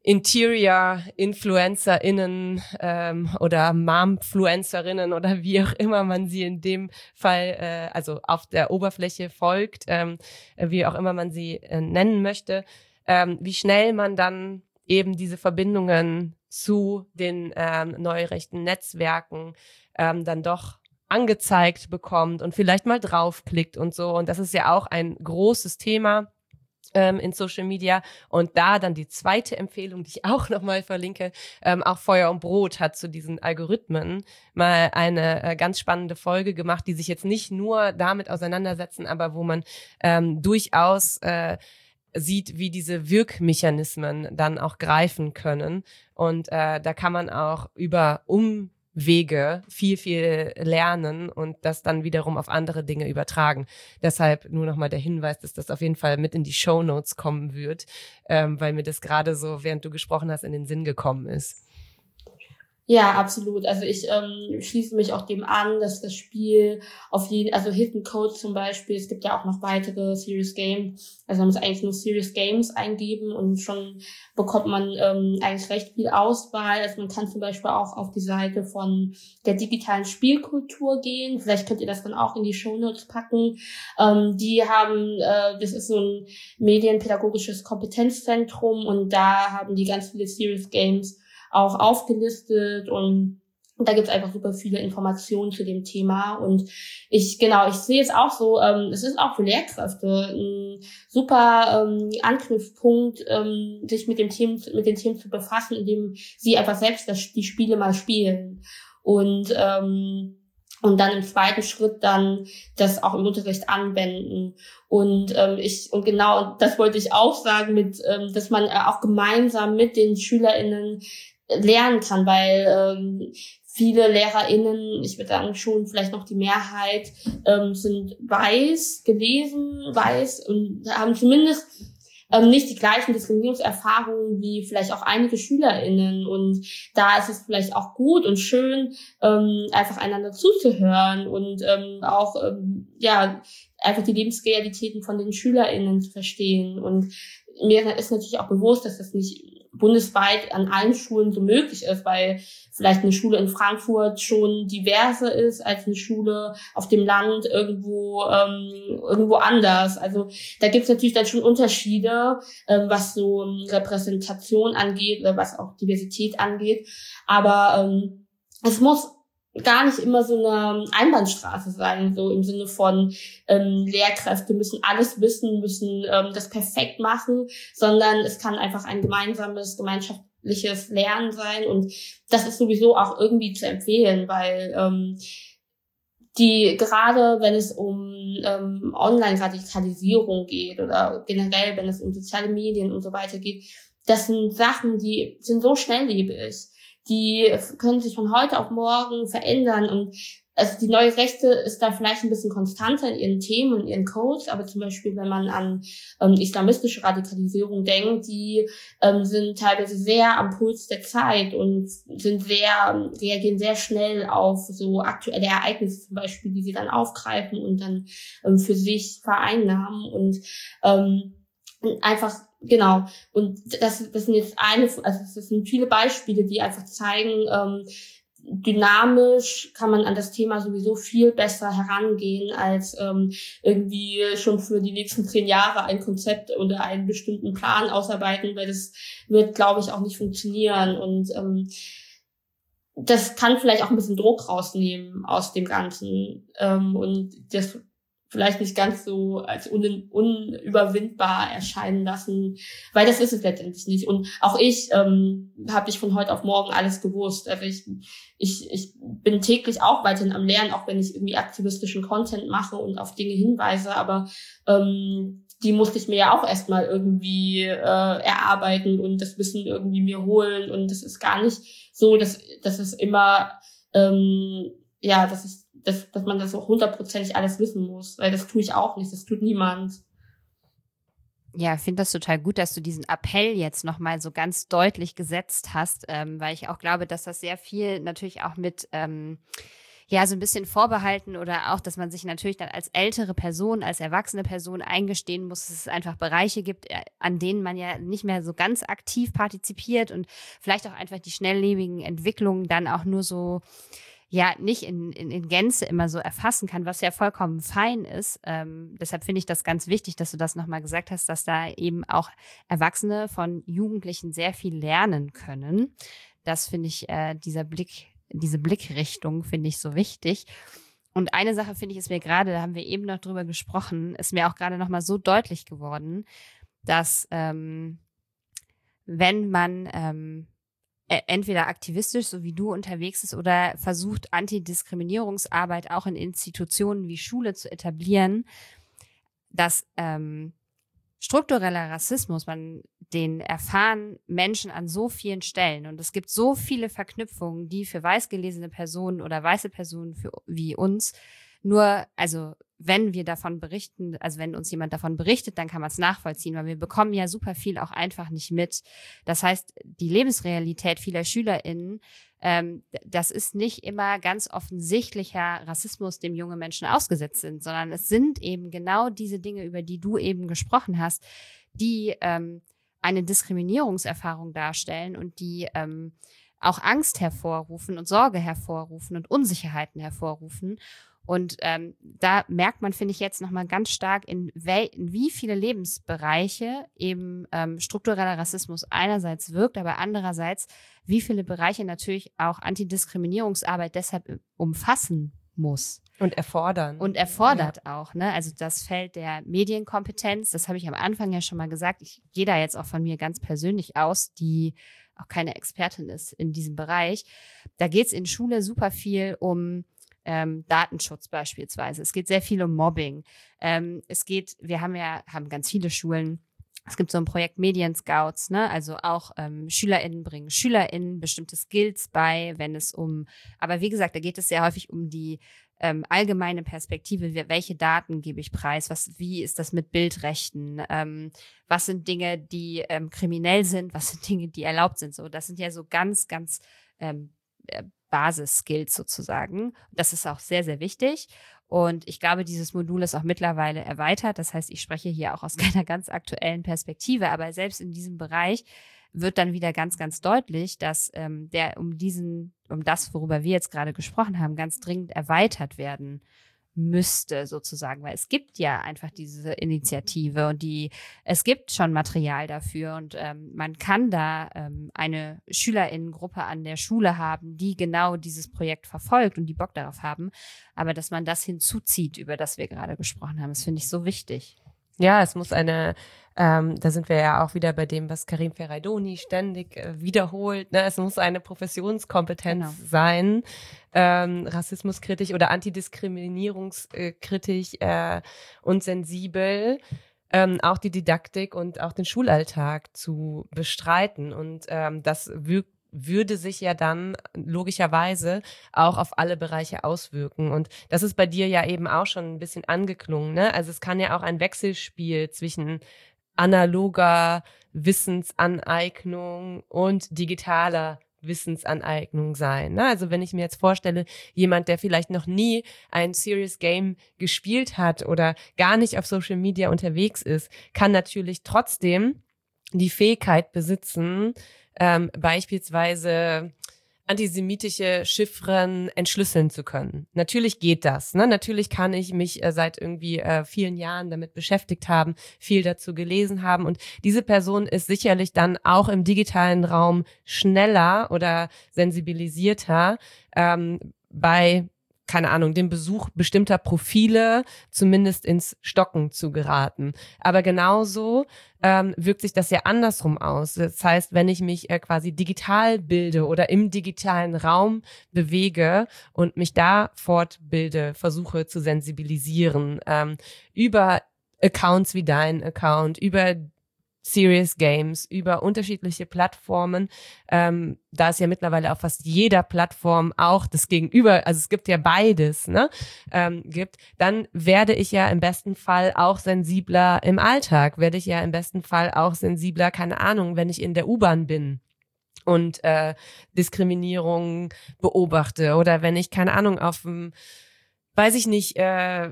Interior-InfluencerInnen ähm, oder Momfluencerinnen oder wie auch immer man sie in dem Fall, äh, also auf der Oberfläche folgt, ähm, wie auch immer man sie äh, nennen möchte, ähm, wie schnell man dann eben diese Verbindungen zu den ähm, neurechten Netzwerken ähm, dann doch angezeigt bekommt und vielleicht mal draufklickt und so. Und das ist ja auch ein großes Thema ähm, in Social Media. Und da dann die zweite Empfehlung, die ich auch nochmal verlinke, ähm, auch Feuer und Brot hat zu diesen Algorithmen mal eine äh, ganz spannende Folge gemacht, die sich jetzt nicht nur damit auseinandersetzen, aber wo man ähm, durchaus äh, sieht, wie diese Wirkmechanismen dann auch greifen können. Und äh, da kann man auch über Umwege viel, viel lernen und das dann wiederum auf andere Dinge übertragen. Deshalb nur nochmal der Hinweis, dass das auf jeden Fall mit in die Shownotes kommen wird, ähm, weil mir das gerade so, während du gesprochen hast, in den Sinn gekommen ist. Ja, absolut. Also ich ähm, schließe mich auch dem an, dass das Spiel auf jeden, also Hidden Code zum Beispiel, es gibt ja auch noch weitere Serious Games, also man muss eigentlich nur Serious Games eingeben und schon bekommt man ähm, eigentlich recht viel Auswahl. Also man kann zum Beispiel auch auf die Seite von der digitalen Spielkultur gehen, vielleicht könnt ihr das dann auch in die Shownotes packen. Ähm, die haben, äh, das ist so ein medienpädagogisches Kompetenzzentrum und da haben die ganz viele Serious Games auch aufgelistet und da gibt's einfach super viele Informationen zu dem Thema und ich, genau, ich sehe es auch so, ähm, es ist auch für Lehrkräfte ein super ähm, Anknüpfpunkt, ähm, sich mit dem Themen, mit den Themen zu befassen, indem sie einfach selbst das, die Spiele mal spielen und ähm, und dann im zweiten Schritt dann das auch im Unterricht anwenden. Und ähm, ich und genau das wollte ich auch sagen, mit ähm, dass man äh, auch gemeinsam mit den SchülerInnen lernen kann, weil ähm, viele LehrerInnen, ich würde sagen schon vielleicht noch die Mehrheit, ähm, sind weiß, gelesen, weiß und haben zumindest ähm, nicht die gleichen Diskriminierungserfahrungen wie vielleicht auch einige SchülerInnen. Und da ist es vielleicht auch gut und schön, ähm, einfach einander zuzuhören und ähm, auch ähm, ja einfach die Lebensrealitäten von den SchülerInnen zu verstehen. Und mir ist natürlich auch bewusst, dass das nicht bundesweit an allen Schulen so möglich ist, weil vielleicht eine Schule in Frankfurt schon diverser ist als eine Schule auf dem Land irgendwo ähm, irgendwo anders. Also da gibt es natürlich dann schon Unterschiede, ähm, was so Repräsentation angeht oder was auch Diversität angeht. Aber ähm, es muss gar nicht immer so eine Einbahnstraße sein, so im Sinne von ähm, Lehrkräfte müssen alles wissen, müssen ähm, das perfekt machen, sondern es kann einfach ein gemeinsames, gemeinschaftliches Lernen sein und das ist sowieso auch irgendwie zu empfehlen, weil ähm, die gerade wenn es um ähm, Online-Radikalisierung geht oder generell wenn es um soziale Medien und so weiter geht, das sind Sachen, die sind so schnelllebig. Die können sich von heute auf morgen verändern und also die neue Rechte ist da vielleicht ein bisschen konstanter in ihren Themen und ihren Codes, aber zum Beispiel, wenn man an ähm, islamistische Radikalisierung denkt, die ähm, sind teilweise sehr am Puls der Zeit und sind sehr, reagieren sehr schnell auf so aktuelle Ereignisse zum Beispiel, die sie dann aufgreifen und dann ähm, für sich vereinnahmen und ähm, einfach genau, und das, das sind jetzt eine, also das sind viele Beispiele, die einfach zeigen, ähm, dynamisch kann man an das Thema sowieso viel besser herangehen, als ähm, irgendwie schon für die nächsten zehn Jahre ein Konzept oder einen bestimmten Plan ausarbeiten, weil das wird, glaube ich, auch nicht funktionieren und ähm, das kann vielleicht auch ein bisschen Druck rausnehmen aus dem Ganzen ähm, und das vielleicht nicht ganz so als un- unüberwindbar erscheinen lassen, weil das ist es letztendlich nicht. Und auch ich ähm, habe nicht von heute auf morgen alles gewusst. Also ich, ich, ich bin täglich auch weiterhin am Lernen, auch wenn ich irgendwie aktivistischen Content mache und auf Dinge hinweise, aber ähm, die musste ich mir ja auch erstmal irgendwie äh, erarbeiten und das Wissen irgendwie mir holen. Und das ist gar nicht so, dass, dass es immer, ähm, ja, dass ich dass, dass man das so hundertprozentig alles wissen muss, weil das tue ich auch nicht, das tut niemand. Ja, ich finde das total gut, dass du diesen Appell jetzt nochmal so ganz deutlich gesetzt hast, ähm, weil ich auch glaube, dass das sehr viel natürlich auch mit, ähm, ja, so ein bisschen vorbehalten oder auch, dass man sich natürlich dann als ältere Person, als erwachsene Person eingestehen muss, dass es einfach Bereiche gibt, an denen man ja nicht mehr so ganz aktiv partizipiert und vielleicht auch einfach die schnelllebigen Entwicklungen dann auch nur so, ja, nicht in, in, in Gänze immer so erfassen kann, was ja vollkommen fein ist. Ähm, deshalb finde ich das ganz wichtig, dass du das nochmal gesagt hast, dass da eben auch Erwachsene von Jugendlichen sehr viel lernen können. Das finde ich, äh, dieser Blick, diese Blickrichtung finde ich so wichtig. Und eine Sache finde ich, ist mir gerade, da haben wir eben noch drüber gesprochen, ist mir auch gerade nochmal so deutlich geworden, dass ähm, wenn man ähm, entweder aktivistisch, so wie du unterwegs ist, oder versucht, Antidiskriminierungsarbeit auch in Institutionen wie Schule zu etablieren, dass ähm, struktureller Rassismus, man den erfahren Menschen an so vielen Stellen und es gibt so viele Verknüpfungen, die für weiß gelesene Personen oder weiße Personen für, wie uns nur, also wenn wir davon berichten, also wenn uns jemand davon berichtet, dann kann man es nachvollziehen, weil wir bekommen ja super viel auch einfach nicht mit. Das heißt, die Lebensrealität vieler SchülerInnen, ähm, das ist nicht immer ganz offensichtlicher Rassismus, dem junge Menschen ausgesetzt sind, sondern es sind eben genau diese Dinge, über die du eben gesprochen hast, die ähm, eine Diskriminierungserfahrung darstellen und die ähm, auch Angst hervorrufen und Sorge hervorrufen und Unsicherheiten hervorrufen. Und ähm, da merkt man, finde ich, jetzt nochmal ganz stark, in, wel- in wie viele Lebensbereiche eben ähm, struktureller Rassismus einerseits wirkt, aber andererseits, wie viele Bereiche natürlich auch Antidiskriminierungsarbeit deshalb umfassen muss. Und erfordern. Und erfordert ja. auch, ne? Also das Feld der Medienkompetenz, das habe ich am Anfang ja schon mal gesagt. Ich gehe da jetzt auch von mir ganz persönlich aus, die auch keine Expertin ist in diesem Bereich. Da geht es in Schule super viel um Ähm, Datenschutz beispielsweise. Es geht sehr viel um Mobbing. Ähm, es geht, wir haben ja, haben ganz viele Schulen, es gibt so ein Projekt Medienscouts, ne? Also auch ähm, SchülerInnen bringen SchülerInnen bestimmte Skills bei, wenn es um, aber wie gesagt, da geht es sehr häufig um die ähm, allgemeine Perspektive, welche Daten gebe ich preis, was, wie ist das mit Bildrechten, ähm, was sind Dinge, die ähm, kriminell sind, was sind Dinge, die erlaubt sind. So, das sind ja so ganz, ganz ähm, Basis-Skills sozusagen. Das ist auch sehr, sehr wichtig. Und ich glaube, dieses Modul ist auch mittlerweile erweitert. Das heißt, ich spreche hier auch aus keiner ganz aktuellen Perspektive, aber selbst in diesem Bereich wird dann wieder ganz, ganz deutlich, dass ähm, der um diesen, um das, worüber wir jetzt gerade gesprochen haben, ganz dringend erweitert werden müsste sozusagen, weil es gibt ja einfach diese Initiative und die, es gibt schon Material dafür und ähm, man kann da ähm, eine SchülerInnengruppe an der Schule haben, die genau dieses Projekt verfolgt und die Bock darauf haben, aber dass man das hinzuzieht, über das wir gerade gesprochen haben, das finde ich so wichtig. Ja, es muss eine, ähm, da sind wir ja auch wieder bei dem, was Karim Ferraidoni ständig äh, wiederholt, ne? Es muss eine Professionskompetenz genau. sein, ähm, rassismuskritisch oder antidiskriminierungskritisch äh, und sensibel, ähm, auch die Didaktik und auch den Schulalltag zu bestreiten. Und ähm, das wirkt würde sich ja dann logischerweise auch auf alle Bereiche auswirken. Und das ist bei dir ja eben auch schon ein bisschen angeklungen, ne? Also es kann ja auch ein Wechselspiel zwischen analoger Wissensaneignung und digitaler Wissensaneignung sein, ne? Also wenn ich mir jetzt vorstelle, jemand, der vielleicht noch nie ein Serious Game gespielt hat oder gar nicht auf Social Media unterwegs ist, kann natürlich trotzdem die Fähigkeit besitzen, Ähm, beispielsweise antisemitische Chiffren entschlüsseln zu können. Natürlich geht das, ne? Natürlich kann ich mich äh, seit irgendwie äh, vielen Jahren damit beschäftigt haben, viel dazu gelesen haben und diese Person ist sicherlich dann auch im digitalen Raum schneller oder sensibilisierter ähm, bei keine Ahnung, dem Besuch bestimmter Profile zumindest ins Stocken zu geraten. Aber genauso ähm, wirkt sich das ja andersrum aus. Das heißt, wenn ich mich äh, quasi digital bilde oder im digitalen Raum bewege und mich da fortbilde, versuche zu sensibilisieren, ähm, über Accounts wie dein Account, über Serious Games, über unterschiedliche Plattformen, ähm, da es ja mittlerweile auf fast jeder Plattform auch das Gegenüber, also es gibt ja beides, ne, ähm, gibt, dann werde ich ja im besten Fall auch sensibler im Alltag, werde ich ja im besten Fall auch sensibler, keine Ahnung, wenn ich in der U-Bahn bin und äh, Diskriminierung beobachte oder wenn ich, keine Ahnung, auf dem, weiß ich nicht, äh,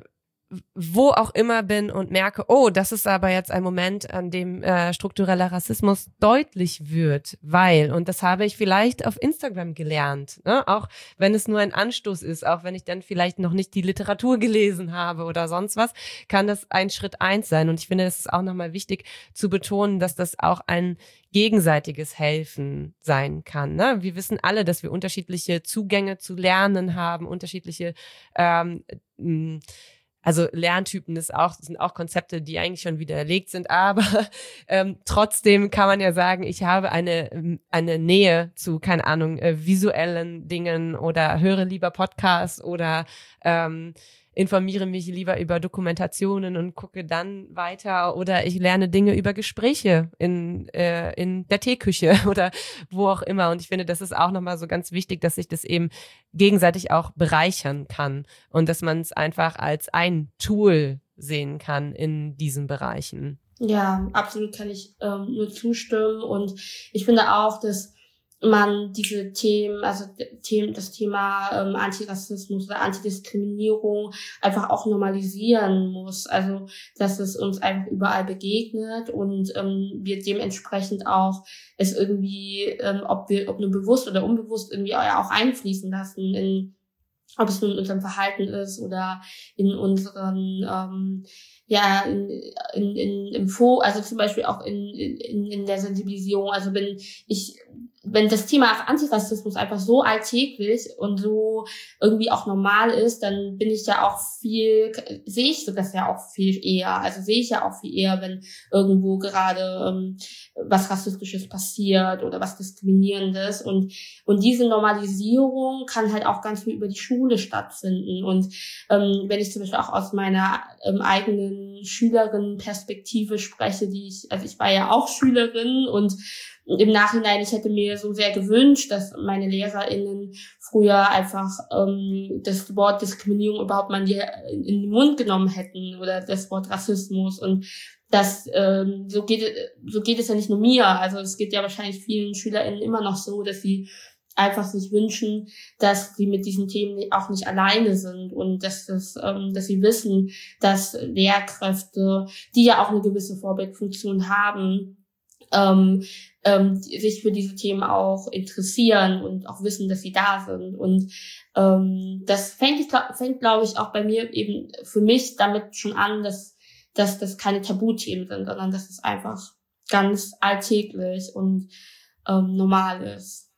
wo auch immer bin und merke, oh, das ist aber jetzt ein Moment, an dem äh, struktureller Rassismus deutlich wird, weil, und das habe ich vielleicht auf Instagram gelernt, ne? Auch wenn es nur ein Anstoß ist, auch wenn ich dann vielleicht noch nicht die Literatur gelesen habe oder sonst was, kann das ein Schritt eins sein. Und ich finde, es ist auch nochmal wichtig zu betonen, dass das auch ein gegenseitiges Helfen sein kann. Ne? Wir wissen alle, dass wir unterschiedliche Zugänge zu Lernen haben, unterschiedliche ähm, mh, Also Lerntypen ist auch, sind auch Konzepte, die eigentlich schon widerlegt sind, aber ähm, trotzdem kann man ja sagen, ich habe eine eine Nähe zu, keine Ahnung, äh, visuellen Dingen oder höre lieber Podcasts oder ähm, informiere mich lieber über Dokumentationen und gucke dann weiter oder ich lerne Dinge über Gespräche in äh, in der Teeküche oder wo auch immer. Und ich finde, das ist auch nochmal so ganz wichtig, dass sich das eben gegenseitig auch bereichern kann und dass man es einfach als ein Tool sehen kann in diesen Bereichen. Ja, absolut kann ich ähm, nur zustimmen. Und ich finde auch, dass man diese Themen, also Themen, das Thema ähm, Antirassismus oder Antidiskriminierung einfach auch normalisieren muss. Also, dass es uns einfach überall begegnet und ähm, wir dementsprechend auch es irgendwie, ähm, ob wir, ob nur bewusst oder unbewusst irgendwie auch einfließen lassen in, ob es nun in unserem Verhalten ist oder in unseren, ähm, ja, in, in, in, im Fo, also zum Beispiel auch in, in, in der Sensibilisierung. Also wenn ich, wenn das Thema Antirassismus einfach so alltäglich und so irgendwie auch normal ist, dann bin ich ja auch viel, sehe ich das ja auch viel eher. Also sehe ich ja auch viel eher, wenn irgendwo gerade ähm, was Rassistisches passiert oder was Diskriminierendes. Und und diese Normalisierung kann halt auch ganz viel über die Schule stattfinden. Und ähm, wenn ich zum Beispiel auch aus meiner ähm, eigenen Schülerinnenperspektive spreche, die ich, also ich war ja auch Schülerin und im Nachhinein, ich hätte mir so sehr gewünscht, dass meine LehrerInnen früher einfach ähm, das Wort Diskriminierung überhaupt mal in, die, in den Mund genommen hätten oder das Wort Rassismus. Und das ähm, so geht so geht es ja nicht nur mir. Also es geht ja wahrscheinlich vielen SchülerInnen immer noch so, dass sie einfach sich wünschen, dass sie mit diesen Themen auch nicht alleine sind und dass das, ähm, dass sie wissen, dass Lehrkräfte, die ja auch eine gewisse Vorbildfunktion haben, ähm, ähm, sich für diese Themen auch interessieren und auch wissen, dass sie da sind. Und ähm, das fängt, fängt glaube ich, auch bei mir eben für mich damit schon an, dass dass das keine Tabuthemen sind, sondern dass es einfach ganz alltäglich und ähm, normal ist.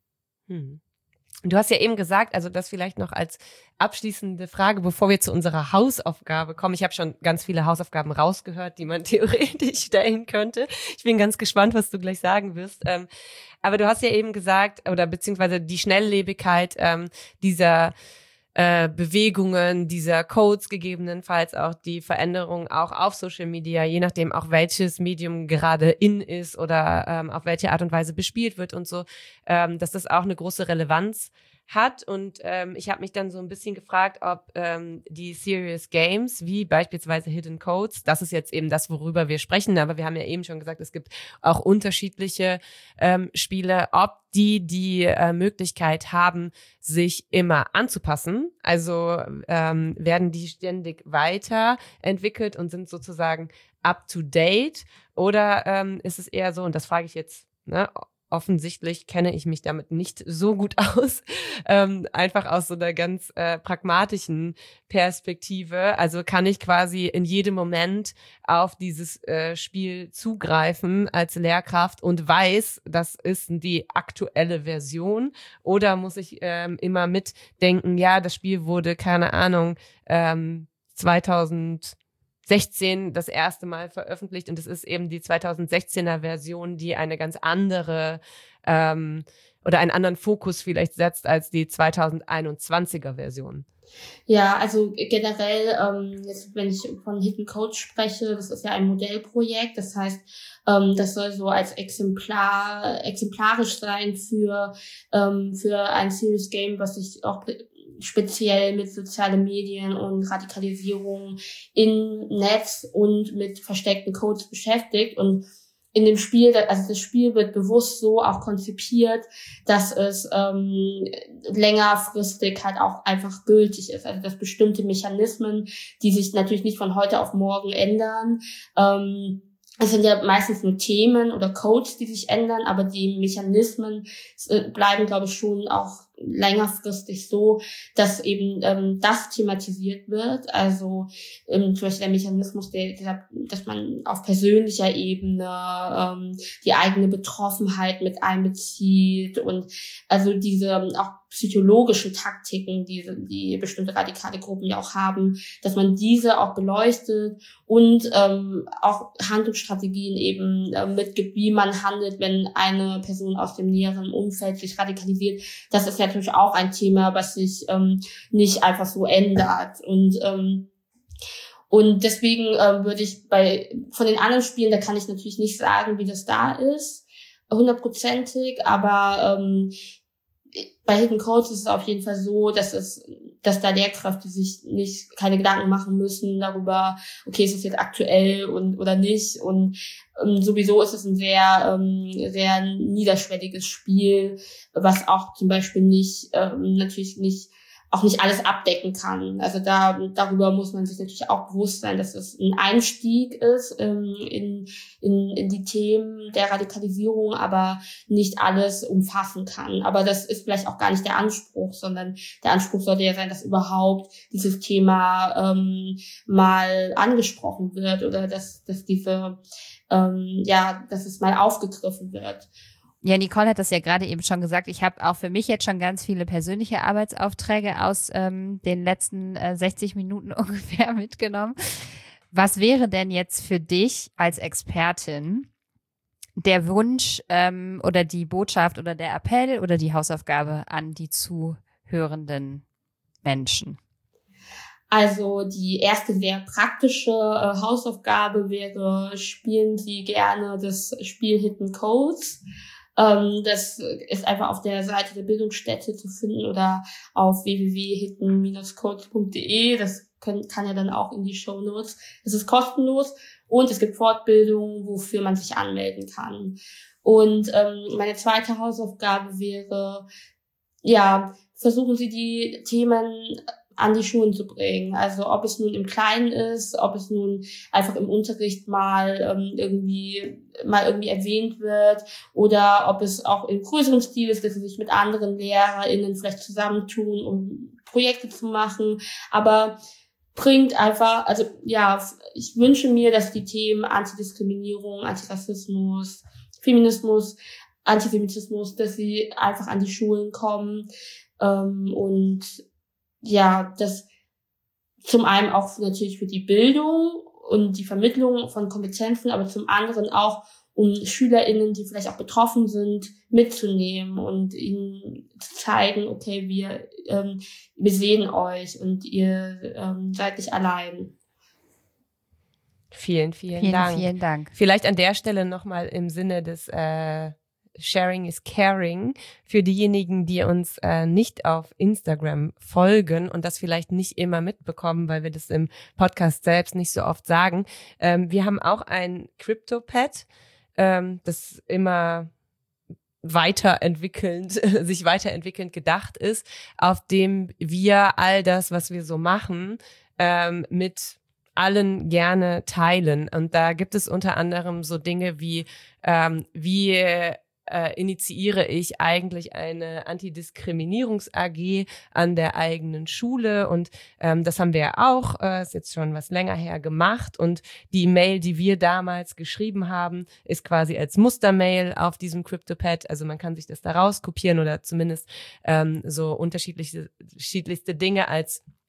Hm. Du hast ja eben gesagt, also das vielleicht noch als abschließende Frage, bevor wir zu unserer Hausaufgabe kommen. Ich habe schon ganz viele Hausaufgaben rausgehört, die man theoretisch stellen könnte. Ich bin ganz gespannt, was du gleich sagen wirst. Ähm, aber du hast ja eben gesagt, oder beziehungsweise die Schnelllebigkeit ähm, dieser äh, Bewegungen, dieser Codes, gegebenenfalls auch die Veränderung auch auf Social Media, je nachdem auch welches Medium gerade in ist oder ähm, auf welche Art und Weise bespielt wird und so, ähm, dass das auch eine große Relevanz hat. Und ähm, ich habe mich dann so ein bisschen gefragt, ob ähm, die Serious Games, wie beispielsweise Hidden Codes, das ist jetzt eben das, worüber wir sprechen, aber wir haben ja eben schon gesagt, es gibt auch unterschiedliche ähm, Spiele, ob die die äh, Möglichkeit haben, sich immer anzupassen. Also ähm, werden die ständig weiterentwickelt und sind sozusagen up to date, oder ähm, ist es eher so, und das frage ich jetzt, ne, offensichtlich kenne ich mich damit nicht so gut aus, ähm, einfach aus so einer ganz äh, pragmatischen Perspektive. Also kann ich quasi in jedem Moment auf dieses äh, Spiel zugreifen als Lehrkraft und weiß, das ist die aktuelle Version, oder muss ich ähm, immer mitdenken, ja, das Spiel wurde, keine Ahnung, ähm, zweitausendsechzehn das erste Mal veröffentlicht und es ist eben die zweitausendsechzehner Version, die eine ganz andere ähm, oder einen anderen Fokus vielleicht setzt als die zweitausendeinundzwanziger Version. Ja, also generell, ähm, jetzt, wenn ich von Hidden Codes spreche, das ist ja ein Modellprojekt. Das heißt, ähm, das soll so als Exemplar, exemplarisch sein für, ähm, für ein Serious Game, was sich auch speziell mit sozialen Medien und Radikalisierung im Netz und mit versteckten Codes beschäftigt. Und in dem Spiel, also das Spiel wird bewusst so auch konzipiert, dass es ähm, längerfristig halt auch einfach gültig ist. Also dass bestimmte Mechanismen, die sich natürlich nicht von heute auf morgen ändern, ähm, es sind ja meistens nur Themen oder Codes, die sich ändern, aber die Mechanismen bleiben, glaube ich, schon auch längerfristig so, dass eben ähm, das thematisiert wird. Also ähm, zum Beispiel der Mechanismus, der, der, dass man auf persönlicher Ebene ähm, die eigene Betroffenheit mit einbezieht und also diese auch psychologischen Taktiken, die, die bestimmte radikale Gruppen ja auch haben, dass man diese auch beleuchtet und ähm, auch Handlungsstrategien eben äh, mitgibt, wie man handelt, wenn eine Person aus dem näheren Umfeld sich radikalisiert. Das ist ja natürlich auch ein Thema, was sich ähm, nicht einfach so ändert. Und ähm, und deswegen ähm, würde ich bei von den anderen Spielen, da kann ich natürlich nicht sagen, wie das da ist, hundertprozentig, aber ähm, bei Hidden Codes ist es auf jeden Fall so, dass es, dass da Lehrkräfte sich nicht keine Gedanken machen müssen darüber, okay, ist es jetzt aktuell und oder nicht. Und ähm, sowieso ist es ein sehr ähm, sehr niederschwelliges Spiel, was auch zum Beispiel nicht ähm, natürlich nicht auch nicht alles abdecken kann. Also da darüber muss man sich natürlich auch bewusst sein, dass es ein Einstieg ist ähm, in, in, in die Themen der Radikalisierung, aber nicht alles umfassen kann. Aber das ist vielleicht auch gar nicht der Anspruch, sondern der Anspruch sollte ja sein, dass überhaupt dieses Thema ähm, mal angesprochen wird oder dass, dass diese ähm, ja, dass es mal aufgegriffen wird. Ja, Nicole hat das ja gerade eben schon gesagt. Ich habe auch für mich jetzt schon ganz viele persönliche Arbeitsaufträge aus ähm, den letzten äh, sechzig Minuten ungefähr mitgenommen. Was wäre denn jetzt für dich als Expertin der Wunsch ähm, oder die Botschaft oder der Appell oder die Hausaufgabe an die zuhörenden Menschen? Also die erste sehr praktische äh, Hausaufgabe wäre, spielen Sie gerne das Spiel Hidden Codes. Ähm, das ist einfach auf der Seite der Bildungsstätte zu finden oder auf w w w punkt hidden codes punkt d e. Das können, kann ja dann auch in die Shownotes. Es ist kostenlos und es gibt Fortbildungen, wofür man sich anmelden kann. Und ähm, meine zweite Hausaufgabe wäre, ja, versuchen Sie die Themen an die Schulen zu bringen. Also ob es nun im Kleinen ist, ob es nun einfach im Unterricht mal ähm, irgendwie mal irgendwie erwähnt wird oder ob es auch im größeren Stil ist, dass sie sich mit anderen LehrerInnen vielleicht zusammentun, um Projekte zu machen. Aber bringt einfach, also ja, ich wünsche mir, dass die Themen Antidiskriminierung, Antirassismus, Feminismus, Antisemitismus, dass sie einfach an die Schulen kommen ähm, und ja, das zum einen auch natürlich für die Bildung und die Vermittlung von Kompetenzen, aber zum anderen auch, um SchülerInnen, die vielleicht auch betroffen sind, mitzunehmen und ihnen zu zeigen, okay, wir, ähm, wir sehen euch und ihr ähm, seid nicht allein. Vielen, vielen, vielen Dank. Vielen Dank. Vielleicht an der Stelle nochmal im Sinne des äh Sharing is Caring für diejenigen, die uns äh, nicht auf Instagram folgen und das vielleicht nicht immer mitbekommen, weil wir das im Podcast selbst nicht so oft sagen. Ähm, wir haben auch ein CryptoPad, ähm, das immer weiterentwickelnd, sich weiterentwickelnd gedacht ist, auf dem wir all das, was wir so machen, ähm, mit allen gerne teilen. Und da gibt es unter anderem so Dinge wie, ähm, wie Äh, initiiere ich eigentlich eine Antidiskriminierungs-A G an der eigenen Schule und ähm, das haben wir ja auch, äh, ist jetzt schon was länger her gemacht und die Mail, die wir damals geschrieben haben, ist quasi als Mustermail auf diesem CryptoPad, also man kann sich das da rauskopieren oder zumindest ähm, so unterschiedliche, unterschiedlichste Dinge als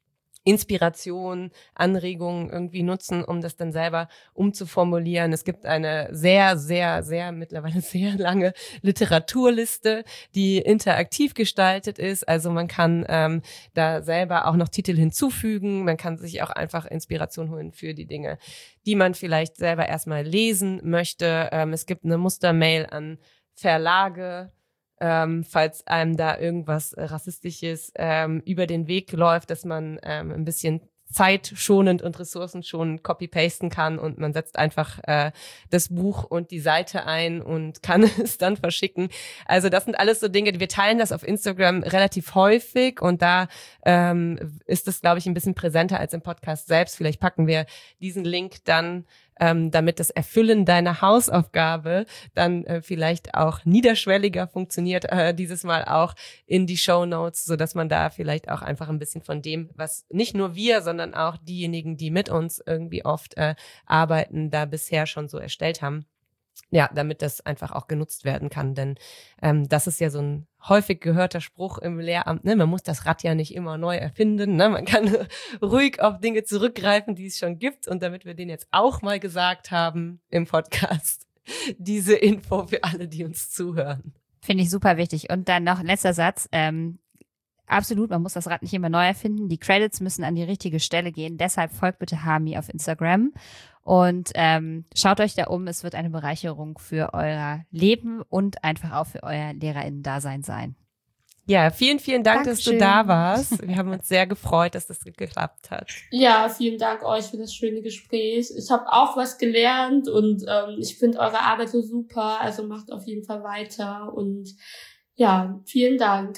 Inspiration, Anregungen irgendwie nutzen, um das dann selber umzuformulieren. Es gibt eine sehr, sehr, sehr, mittlerweile sehr lange Literaturliste, die interaktiv gestaltet ist. Also man kann ähm, da selber auch noch Titel hinzufügen. Man kann sich auch einfach Inspiration holen für die Dinge, die man vielleicht selber erstmal lesen möchte. Ähm, es gibt eine Mustermail an Verlage, Ähm, falls einem da irgendwas äh, Rassistisches ähm, über den Weg läuft, dass man ähm, ein bisschen zeitschonend und ressourcenschonend copy-pasten kann und man setzt einfach äh, das Buch und die Seite ein und kann es dann verschicken. Also das sind alles so Dinge, wir teilen das auf Instagram relativ häufig und da ähm, ist es, glaube ich, ein bisschen präsenter als im Podcast selbst. Vielleicht packen wir diesen Link dann, ähm, damit das Erfüllen deiner Hausaufgabe dann äh, vielleicht auch niederschwelliger funktioniert, äh, dieses Mal auch in die Shownotes, sodass man da vielleicht auch einfach ein bisschen von dem, was nicht nur wir, sondern auch diejenigen, die mit uns irgendwie oft äh, arbeiten, da bisher schon so erstellt haben. Ja, damit das einfach auch genutzt werden kann, denn ähm, das ist ja so ein häufig gehörter Spruch im Lehramt, ne? Man muss das Rad ja nicht immer neu erfinden, ne? Man kann ruhig auf Dinge zurückgreifen, die es schon gibt und damit wir den jetzt auch mal gesagt haben im Podcast, diese Info für alle, die uns zuhören. Finde ich super wichtig. Und dann noch ein letzter Satz, ähm, absolut, man muss das Rad nicht immer neu erfinden. Die Credits müssen an die richtige Stelle gehen. Deshalb folgt bitte Hami auf Instagram und ähm, schaut euch da um. Es wird eine Bereicherung für euer Leben und einfach auch für euer LehrerInnen-Dasein sein. Ja, vielen, vielen Dank, Dankeschön. dass du da warst. Wir haben uns sehr gefreut, dass das geklappt hat. Ja, vielen Dank euch für das schöne Gespräch. Ich habe auch was gelernt und ähm, ich finde eure Arbeit so super. Also macht auf jeden Fall weiter und ja, vielen Dank.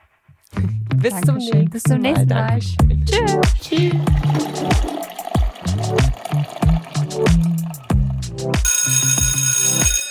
Bis Dankeschön. zum nächsten Mal. Bis zum nächsten Mal. Dankeschön. Tschüss. Tschüss.